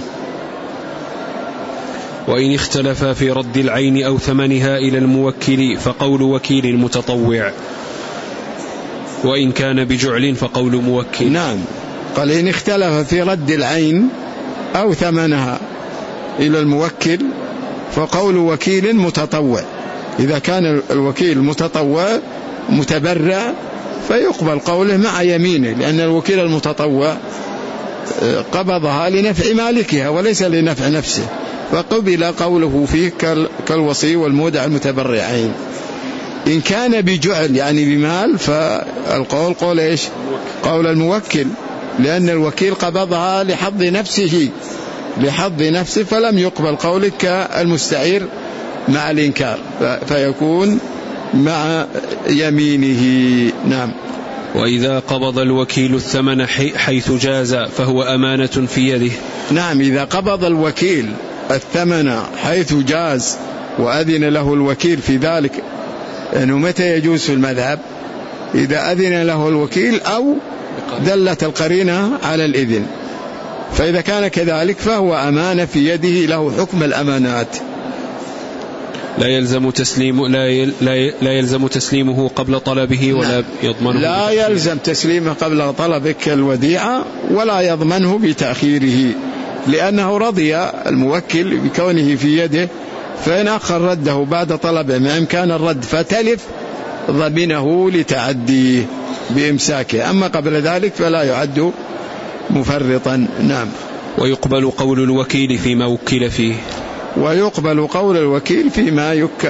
B: وإن اختلفا في رد العين أو ثمنها إلى الموكل فقول وكيل المتطوع، وإن كان بجعل فقول موكل.
A: نعم، قال إن اختلف في رد العين أو ثمنها إلى الموكل فقول وكيل متطوع. إذا كان الوكيل متطوع متبرع فيقبل قوله مع يمينه، لأن الوكيل المتطوع قبضها لنفع مالكها وليس لنفع نفسه، فقبل قوله فيه كالوصي والمودع المتبرعين. إن كان بجعل يعني بمال فالقول قول إيش؟ قول الموكل، لأن الوكيل قبضها لحظ نفسه لحظ نفسه فلم يقبل قولك كالمستعير مع الإنكار، فيكون مع يمينه. نعم.
B: وإذا قبض الوكيل الثمن حيث جاز فهو أمانة في يده.
A: نعم، إذا قبض الوكيل الثمن حيث جاز وأذن له الوكيل في ذلك، أنه متى يجوز في المذهب؟ إذا أذن له الوكيل أو دلت القرينة على الإذن، فإذا كان كذلك فهو أمانة في يده له حكم الأمانات.
B: لا يلزم تسليم لا يل لا يلزم تسليمه قبل طلبه ولا يضمنه.
A: لا يلزم تسليمه قبل طلبك الوديعة ولا يضمنه بتأخيره، لأنه رضي الموكل بكونه في يده، فإن أخر رده بعد طلبه ما إمكان الرد فتلف ضمنه لتعديه بإمساكه، أما قبل ذلك فلا يعد مفرطا. نعم.
B: ويقبل قول الوكيل فيما وكل فيه.
A: ويقبل قول الوكيل فيما يك...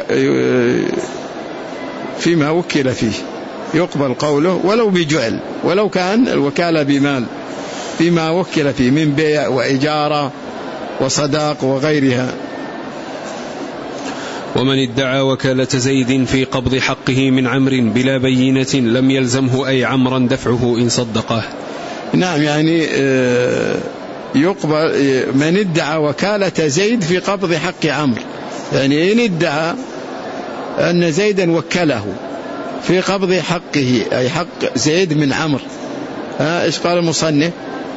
A: فيما وكل فيه، يقبل قوله ولو بجعل، ولو كان الوكالة بمال فيما وكل فيه من بيع وإجارة وصداق وغيرها.
B: ومن ادعى وكالة زيد في قبض حقه من عمرو بلا بينة لم يلزمه أي عمرا دفعه إن صدقه.
A: نعم، يعني يقبل من ادعى وكالة زيد في قبض حق عمرو، يعني إن ادعى أن زيدا وكله في قبض حقه أي حق زيد من عمرو، ها إيش قال المصنف؟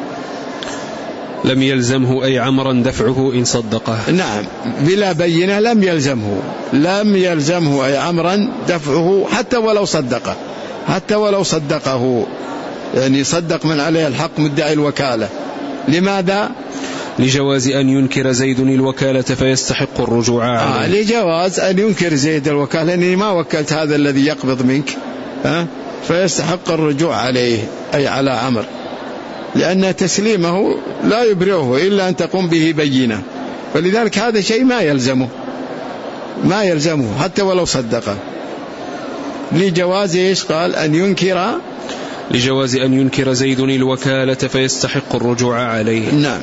B: لم يلزمه أي عمرا دفعه إن صدقه.
A: نعم، بلا بينة لم يلزمه لم يلزمه أي عمرا دفعه حتى ولو صدقه حتى ولو صدقه يعني صدق من عليه الحق مدعي الوكالة. لماذا؟
B: لجواز أن ينكر زيد الوكالة فيستحق الرجوع عليه.
A: آه لجواز أن ينكر زيد الوكالة، أني ما وكلت هذا الذي يقبض منك، ها فيستحق الرجوع عليه أي على عمرو، لأن تسليمه لا يبرئه إلا أن تقوم به بينة، فلذلك هذا شيء ما يلزمه ما يلزمه حتى ولو صدقه. لجواز إيش قال؟ أن ينكر
B: لجواز أن ينكر زيد الوكالة فيستحق الرجوع عليه.
A: نعم.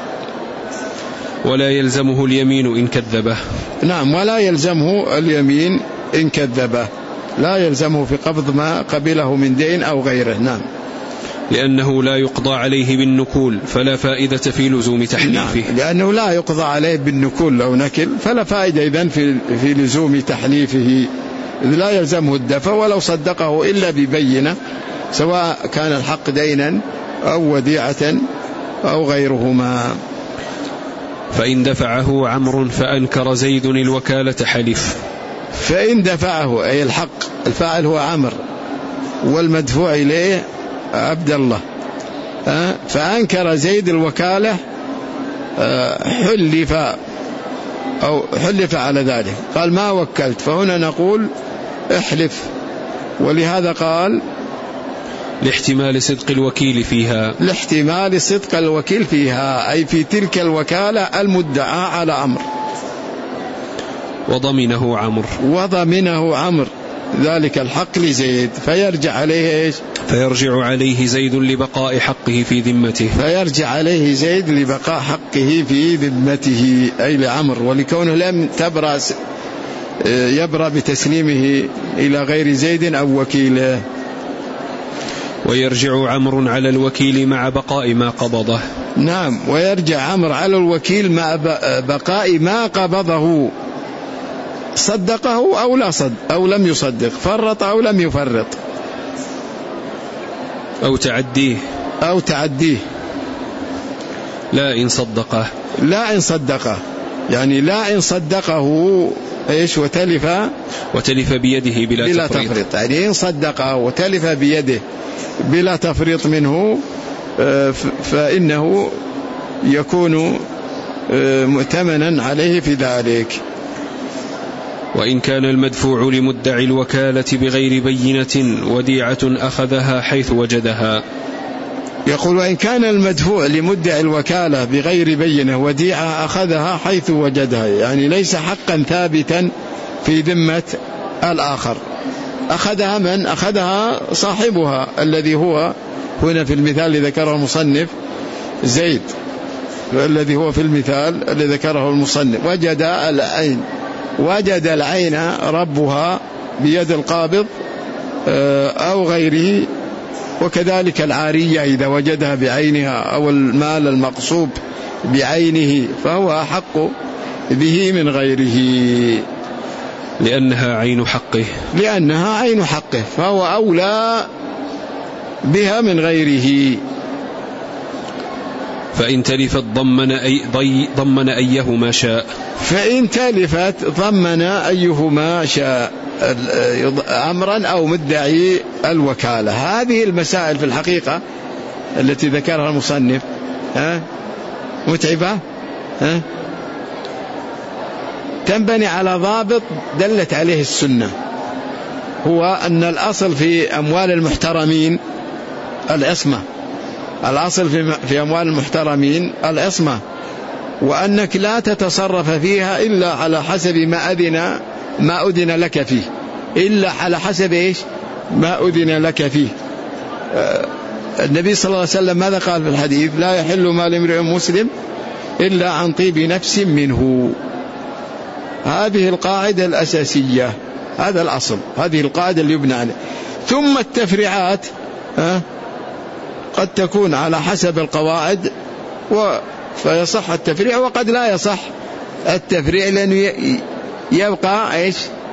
B: ولا يلزمه اليمين إن كذبه.
A: نعم، ولا يلزمه اليمين إن كذبه، لا يلزمه في قبض ما قبله من دين أو غيره. نعم.
B: لأنه لا يقضى عليه بالنكول فلا فائدة في لزوم تحليفه.
A: نعم، لأنه لا يقضى عليه بالنكول لو نكل فلا فائدة إذن في, في لزوم تحليفه، إذ لا يلزمه الدفع ولو صدقه إلا ببينة، سواء كان الحق دينا أو وديعة أو غيرهما.
B: فإن دفعه عمرو فأنكر زيد الوكالة حلف.
A: فإن دفعه أي الحق، الفاعل هو عمرو والمدفوع إليه عبد الله، فأنكر زيد الوكالة حلف أو حلف على ذلك، قال ما وكلت، فهنا نقول احلف. ولهذا قال
B: لاحتمال صدق الوكيل فيها.
A: لاحتمال صدق الوكيل فيها أي في تلك الوكالة المدعى على عمرو.
B: وضمنه عمرو
A: وضمنه عمرو ذلك الحق لزيد، فيرجع عليه إيش؟
B: فيرجع عليه زيد لبقاء حقه في ذمته.
A: فيرجع عليه زيد لبقاء حقه في ذمته أي لعمرو، ولكونه لم تبرأ يبرأ بتسليمه إلى غير زيد أو وكيله.
B: ويرجع عمرو على الوكيل مع بقاء ما قبضه.
A: نعم، ويرجع عمرو على الوكيل مع بقاء ما قبضه، صدقه أو لا صد أو لم يصدق، فرط أو لم يفرط،
B: أو تعديه
A: أو تعديه
B: لا إن صدقه
A: لا إن صدقه يعني لا إن صدقه إيش وتلف
B: وتلف بيده بلا,
A: بلا
B: تفريط.
A: تفريط، يعني إن صدقه وتلف بيده بلا تفريط منه فإنه يكون مؤتمنا عليه في ذلك.
B: وإن كان المدفوع لمدعي الوكالة بغير بينة وديعة أخذها حيث وجدها.
A: يقول: وإن كان المدفوع لمدعي الوكالة بغير بينة وديعة أخذها حيث وجدها، يعني ليس حقا ثابتا في ذمة الآخر. أخذها من؟ أخذها صاحبها الذي هو هنا في المثال الذي ذكره المصنف زيد، الذي هو في المثال الذي ذكره المصنف. وجد العين، وجد العين ربها بيد القابض أو غيره، وكذلك العارية إذا وجدها بعينها أو المال المقصوب بعينه فهو أحق به من غيره،
B: لأنها عين حقه
A: لأنها عين حقه فهو أولى بها من غيره.
B: فإن تلفت ضمن أي ضي ضمن أيهما شاء
A: فإن تلفت ضمن أيهما شاء أمرا أو مدعي الوكالة. هذه المسائل في الحقيقة التي ذكرها المصنف ها متعبة، ها تنبني على ضابط دلت عليه السنة، هو أن الأصل في أموال المحترمين العصمة، الأصل في في أموال المحترمين العصمة، وأنك لا تتصرف فيها إلا على حسب ما أذن ما أذن لك فيه، إلا على حسب إيش ما أذن لك فيه. النبي صلى الله عليه وسلم ماذا قال في الحديث؟ لا يحل مال امرئ مسلم إلا عن طيب نفس منه. هذه القاعدة الأساسية، هذا الأصل، هذه القاعدة اللي يبنى عليه. ثم التفريعات قد تكون على حسب القواعد فيصح التفريع وقد لا يصح التفريع، لأنه يبقى إيش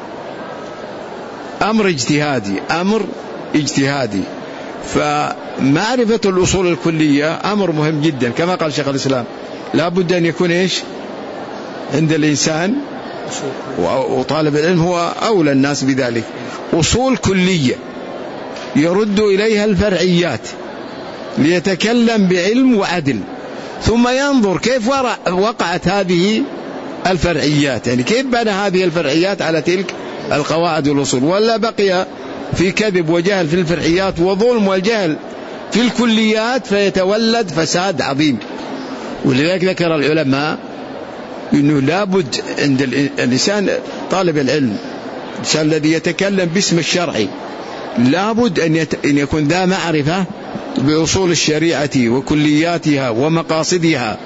A: أمر اجتهادي، أمر اجتهادي. فمعرفة الأصول الكلية أمر مهم جدا، كما قال شيخ الإسلام لا بد أن يكون إيش عند الإنسان، وطالب العلم هو أولى الناس بذلك، أصول كلية يرد إليها الفرعيات ليتكلم بعلم وعدل، ثم ينظر كيف وقعت هذه الفرعيات، يعني كيف بنى هذه الفرعيات على تلك القواعد والأصول، ولا بقي في كذب وجهل في الفرعيات وظلم والجهل في الكليات فيتولد فساد عظيم. ولذلك ذكر العلماء أنه لابد عند الإنسان طالب العلم، الإنسان الذي يتكلم باسم الشرعي، لابد أن يكون ذا معرفة بأصول الشريعة وكلياتها ومقاصدها.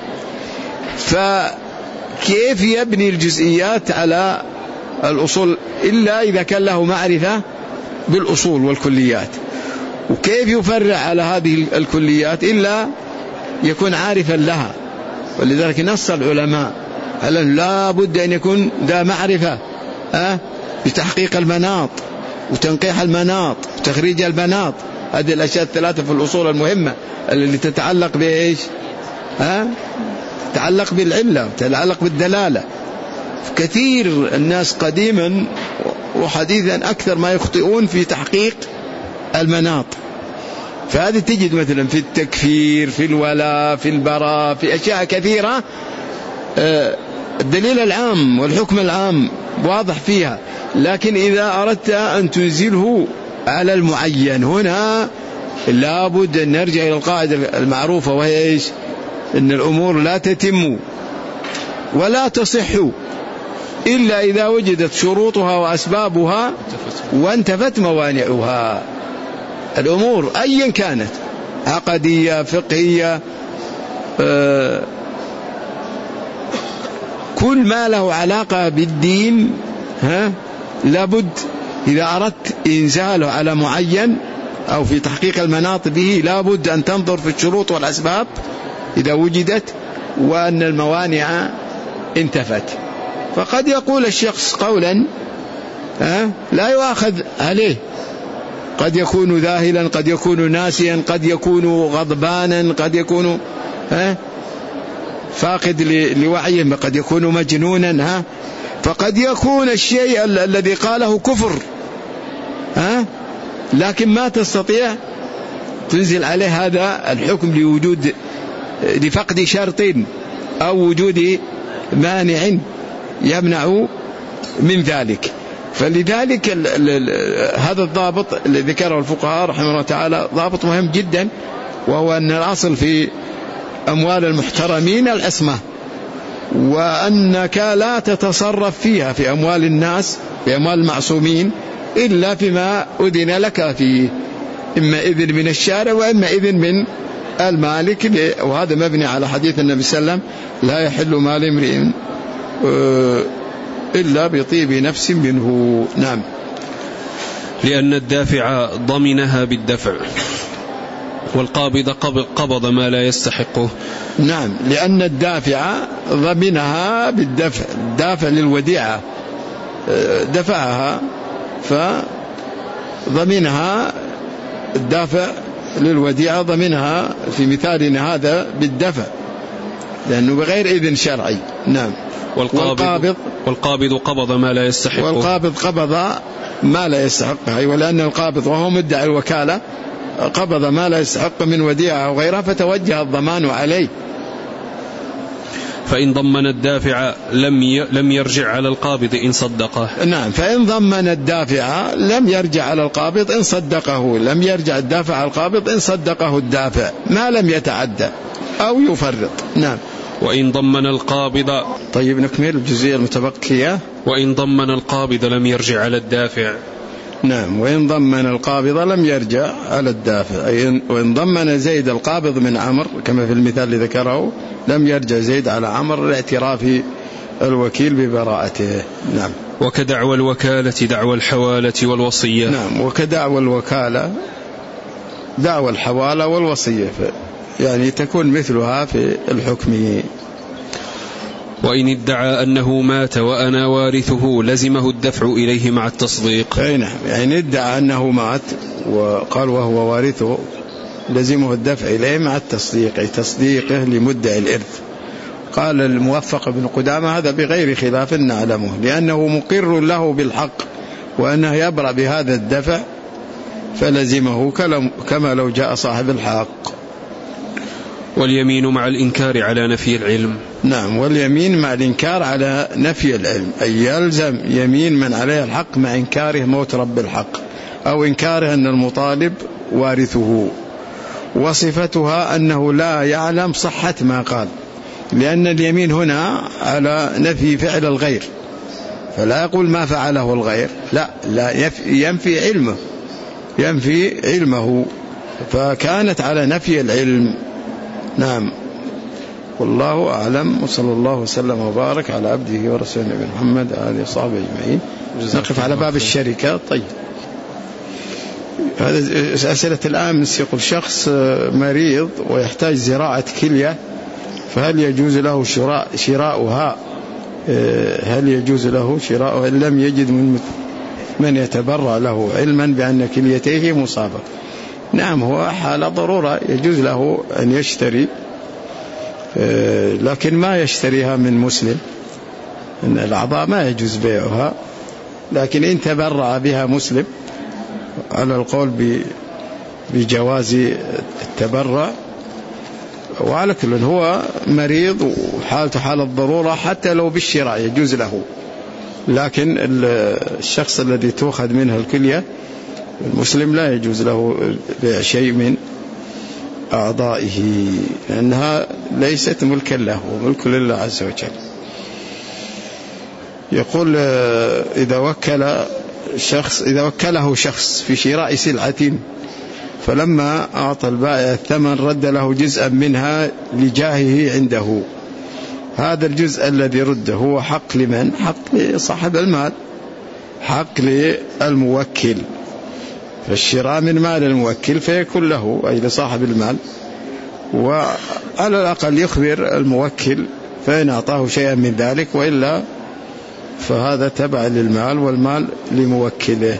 A: فكيف يبني الجزئيات على الأصول إلا إذا كان له معرفة بالأصول والكليات؟ وكيف يفرع على هذه الكليات إلا يكون عارفا لها؟ ولذلك نص العلماء على لا بد أن يكون ذا معرفة أه؟ بتحقيق المناط وتنقيح المناط وتخريج المناط. هذه الأشياء الثلاثة في الأصول المهمة اللي تتعلق بإيش أه؟ تتعلق بالعلة، تتعلق بالدلالة. كثير الناس قديما وحديثا أكثر ما يخطئون في تحقيق المناط. فهذه تجد مثلا في التكفير، في الولاء، في البراء، في أشياء كثيرة الدليل العام والحكم العام واضح فيها، لكن إذا أردت أن تنزله على المعين هنا لابد أن نرجع إلى القاعدة المعروفة، وهي إيش؟ إن الأمور لا تتم ولا تصح إلا إذا وجدت شروطها وأسبابها وانتفت موانعها. الأمور أيا كانت، عقدية، فقهية، آه كل ما له علاقة بالدين ها لابد إذا أردت إنزاله على معين أو في تحقيق المناط به لابد أن تنظر في الشروط والأسباب إذا وجدت وأن الموانع انتفت. فقد يقول الشخص قولا ها لا يؤاخذ عليه، قد يكون ذاهلا، قد يكون ناسيا، قد يكون غضبانا، قد يكون ها فاقد لوعيه، قد يكون مجنونا، ها فقد يكون الشيء الذي قاله كفر ها لكن ما تستطيع تنزل عليه هذا الحكم لوجود لفقد شرط أو وجود مانع يمنع من ذلك. فلذلك ال ال ال هذا الضابط الذي ذكره الفقهاء رحمه الله تعالى ضابط مهم جدا وهو أن الأصل في أموال المحترمين العصمة، وأنك لا تتصرف فيها في أموال الناس، في أموال المعصومين، إلا فيما أذن لك فيه، إما إذن من الشارع وإما إذن من المالك. وهذا مبني على حديث النبي صلى الله عليه وسلم: لا يحل مال امرئ إلا بطيب نفس منه. نعم.
B: لأن الدافع ضمنها بالدفع، والقابض قبض ما لا يستحقه.
A: نعم، لأن الدافع ضمنها بالدفع، الدافع للوديعة دفعها فضمنها، الدافع للوديعة ضمنها في مثالنا هذا بالدفع، لأنه بغير إذن شرعي. نعم.
B: والقابض والقابض قبض ما لا يستحقه،
A: والقابض قبض ما لا يستحقه، أيوة، لأن القابض وهو مدعي الوكالة قبض ما لا يستحق من وديعة أو غيرها، فتوجه الضمان عليه.
B: فإن ضمن الدافع لم لم يرجع على القابض إن صدقه.
A: نعم، فإن ضمن الدافع لم يرجع على القابض إن صدقه، لم يرجع الدافع على القابض إن صدقه الدافع، ما لم يتعدى أو يفرط. نعم.
B: وإن ضمن القابض.
A: طيب نكمل الجزئية المتبقية.
B: وإن ضمن القابض لم يرجع على الدافع.
A: نعم، وإن ضمن القابض لم يرجع على الدافع، أي وإن ضمن زيد القابض من عمر كما في المثال اللي ذكره، لم يرجع زيد على عمر لاعتراف الوكيل ببراءته. نعم.
B: وكدعوى الوكالة دعوى الحوالة والوصية.
A: نعم، وكدعوى الوكالة دعوى الحوالة والوصية، يعني تكون مثلها في الحكم.
B: وإن ادعى أنه مات وأنا وارثه لزمه الدفع إليه مع التصديق.
A: أي نعم، يعني ادعى أنه مات وقال وهو وارثه لزمه الدفع إليه مع التصديق، أي تصديقه لمدعي الإرث. قال الموفق بن قدامة: هذا بغير خلاف نعلمه، لأنه مقر له بالحق وأنه يبرأ بهذا الدفع، فلزمه كما لو جاء صاحب الحق.
B: واليمين مع الإنكار على نفي العلم.
A: نعم، واليمين مع الإنكار على نفي العلم، أي يلزم يمين من عليه الحق مع إنكاره موت رب الحق، أو إنكاره أن المطالب وارثه. وصفتها أنه لا يعلم صحة ما قال، لأن اليمين هنا على نفي فعل الغير، فلا يقول ما فعله الغير، لا لا ينفي علمه، ينفي علمه، فكانت على نفي العلم. نعم، والله أعلم، وصلى الله وسلم وبارك على عبده ورسوله نبينا محمد آله وصحبه أجمعين. نقف على باب الشركة. طيب، هذا أسئلة الآن. يقول شخص مريض ويحتاج زراعة كلية، فهل يجوز له شراء شراؤها هل يجوز له شراؤها إن لم يجد من من يتبرع له، علما بأن كليته مصابة؟ نعم، هو حال ضرورة يجوز له أن يشتري، لكن ما يشتريها من مسلم، إن الأعضاء ما يجوز بيعها، لكن إن تبرع بها مسلم على القول بجواز التبرع. وعلى كل هو مريض وحالته حال الضرورة، حتى لو بالشراء يجوز له، لكن الشخص الذي تؤخذ منه الكلية المسلم لا يجوز له بيع شيء من أعضائه، لأنها ليست ملكا له، ملك لله عز وجل. يقول إذا وكل شخص إذا وكله شخص في شراء سلعة، فلما أعطى البائع الثمن رد له جزءا منها لجاهه عنده، هذا الجزء الذي رده هو حق لمن؟ حق لصاحب المال، حق للموكل، فالشراء من مال الموكل فيكون له، أي لصاحب المال، وعلى الأقل يخبر الموكل فإن أعطاه شيئا من ذلك، وإلا فهذا تبع للمال والمال لموكله.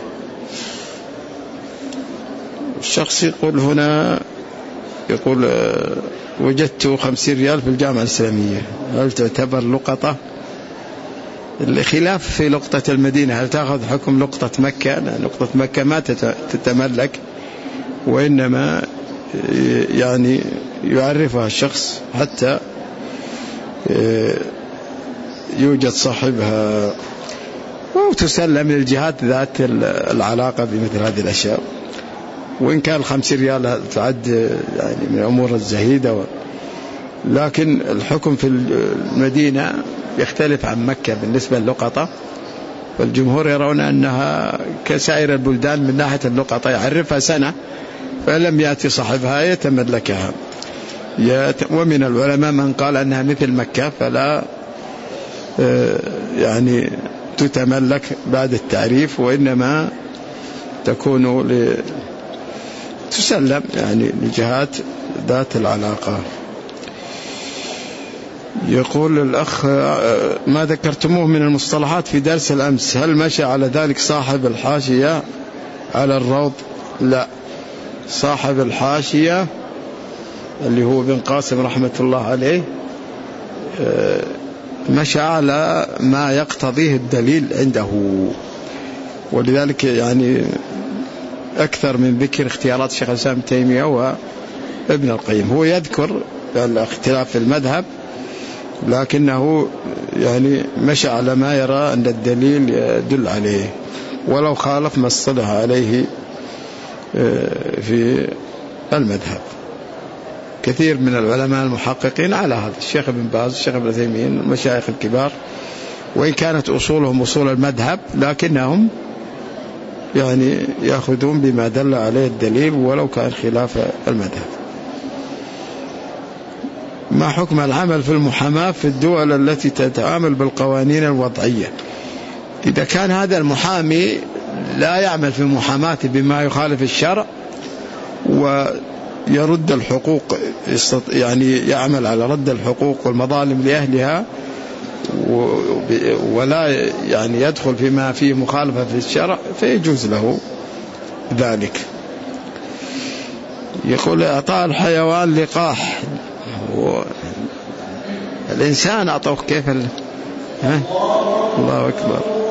A: الشخص يقول هنا، يقول وجدت خمسين ريال في الجامعة الإسلامية، هل تعتبر لقطة؟ الخلاف في لقطة المدينة، هل تأخذ حكم لقطة مكة؟ لقطة مكة ما تتملك، وإنما يعني يعرفها الشخص حتى يوجد صاحبها، وتسلم للجهات ذات العلاقة بمثل هذه الأشياء. وإن كان خمسين ريال تعد يعني من الأمور الزهيدة، لكن الحكم في المدينة يختلف عن مكة بالنسبة للقطة، والجمهور يرون أنها كسائر البلدان من ناحية اللقطة، يعرفها سنة فلم يأتي صاحبها يتملكها. ومن العلماء من قال أنها مثل مكة فلا يعني تتملك بعد التعريف، وإنما تكون تسلم يعني لجهات ذات العلاقة. يقول الأخ: ما ذكرتموه من المصطلحات في درس الأمس، هل مشى على ذلك صاحب الحاشية على الروض؟ لا، صاحب الحاشية اللي هو ابن قاسم رحمة الله عليه مشى على ما يقتضيه الدليل عنده، ولذلك يعني أكثر من ذكر اختيارات الشيخ الإسلام ابن تيمية وابن القيم. هو يذكر الاختلاف في المذهب، لكنه يعني مشى على ما يرى أن الدليل يدل عليه، ولو خالف ما اصطلح عليه في المذهب. كثير من العلماء المحققين على هذا، الشيخ ابن باز، الشيخ ابن عثيمين، المشايخ الكبار، وإن كانت أصولهم أصول المذهب لكنهم يعني يأخذون بما دل عليه الدليل ولو كان خلاف المذهب. ما حكم العمل في المحاماة في الدول التي تتعامل بالقوانين الوضعية؟ إذا كان هذا المحامي لا يعمل في المحاماة بما يخالف الشرع ويرد الحقوق، يعني يعمل على رد الحقوق والمظالم لأهلها، ولا يعني يدخل فيما فيه مخالفة في الشرع، فيجوز له ذلك. يقول: إعطاء الحيوان لقاح، الإنسان أعطوه كيف ال... ها؟ الله أكبر.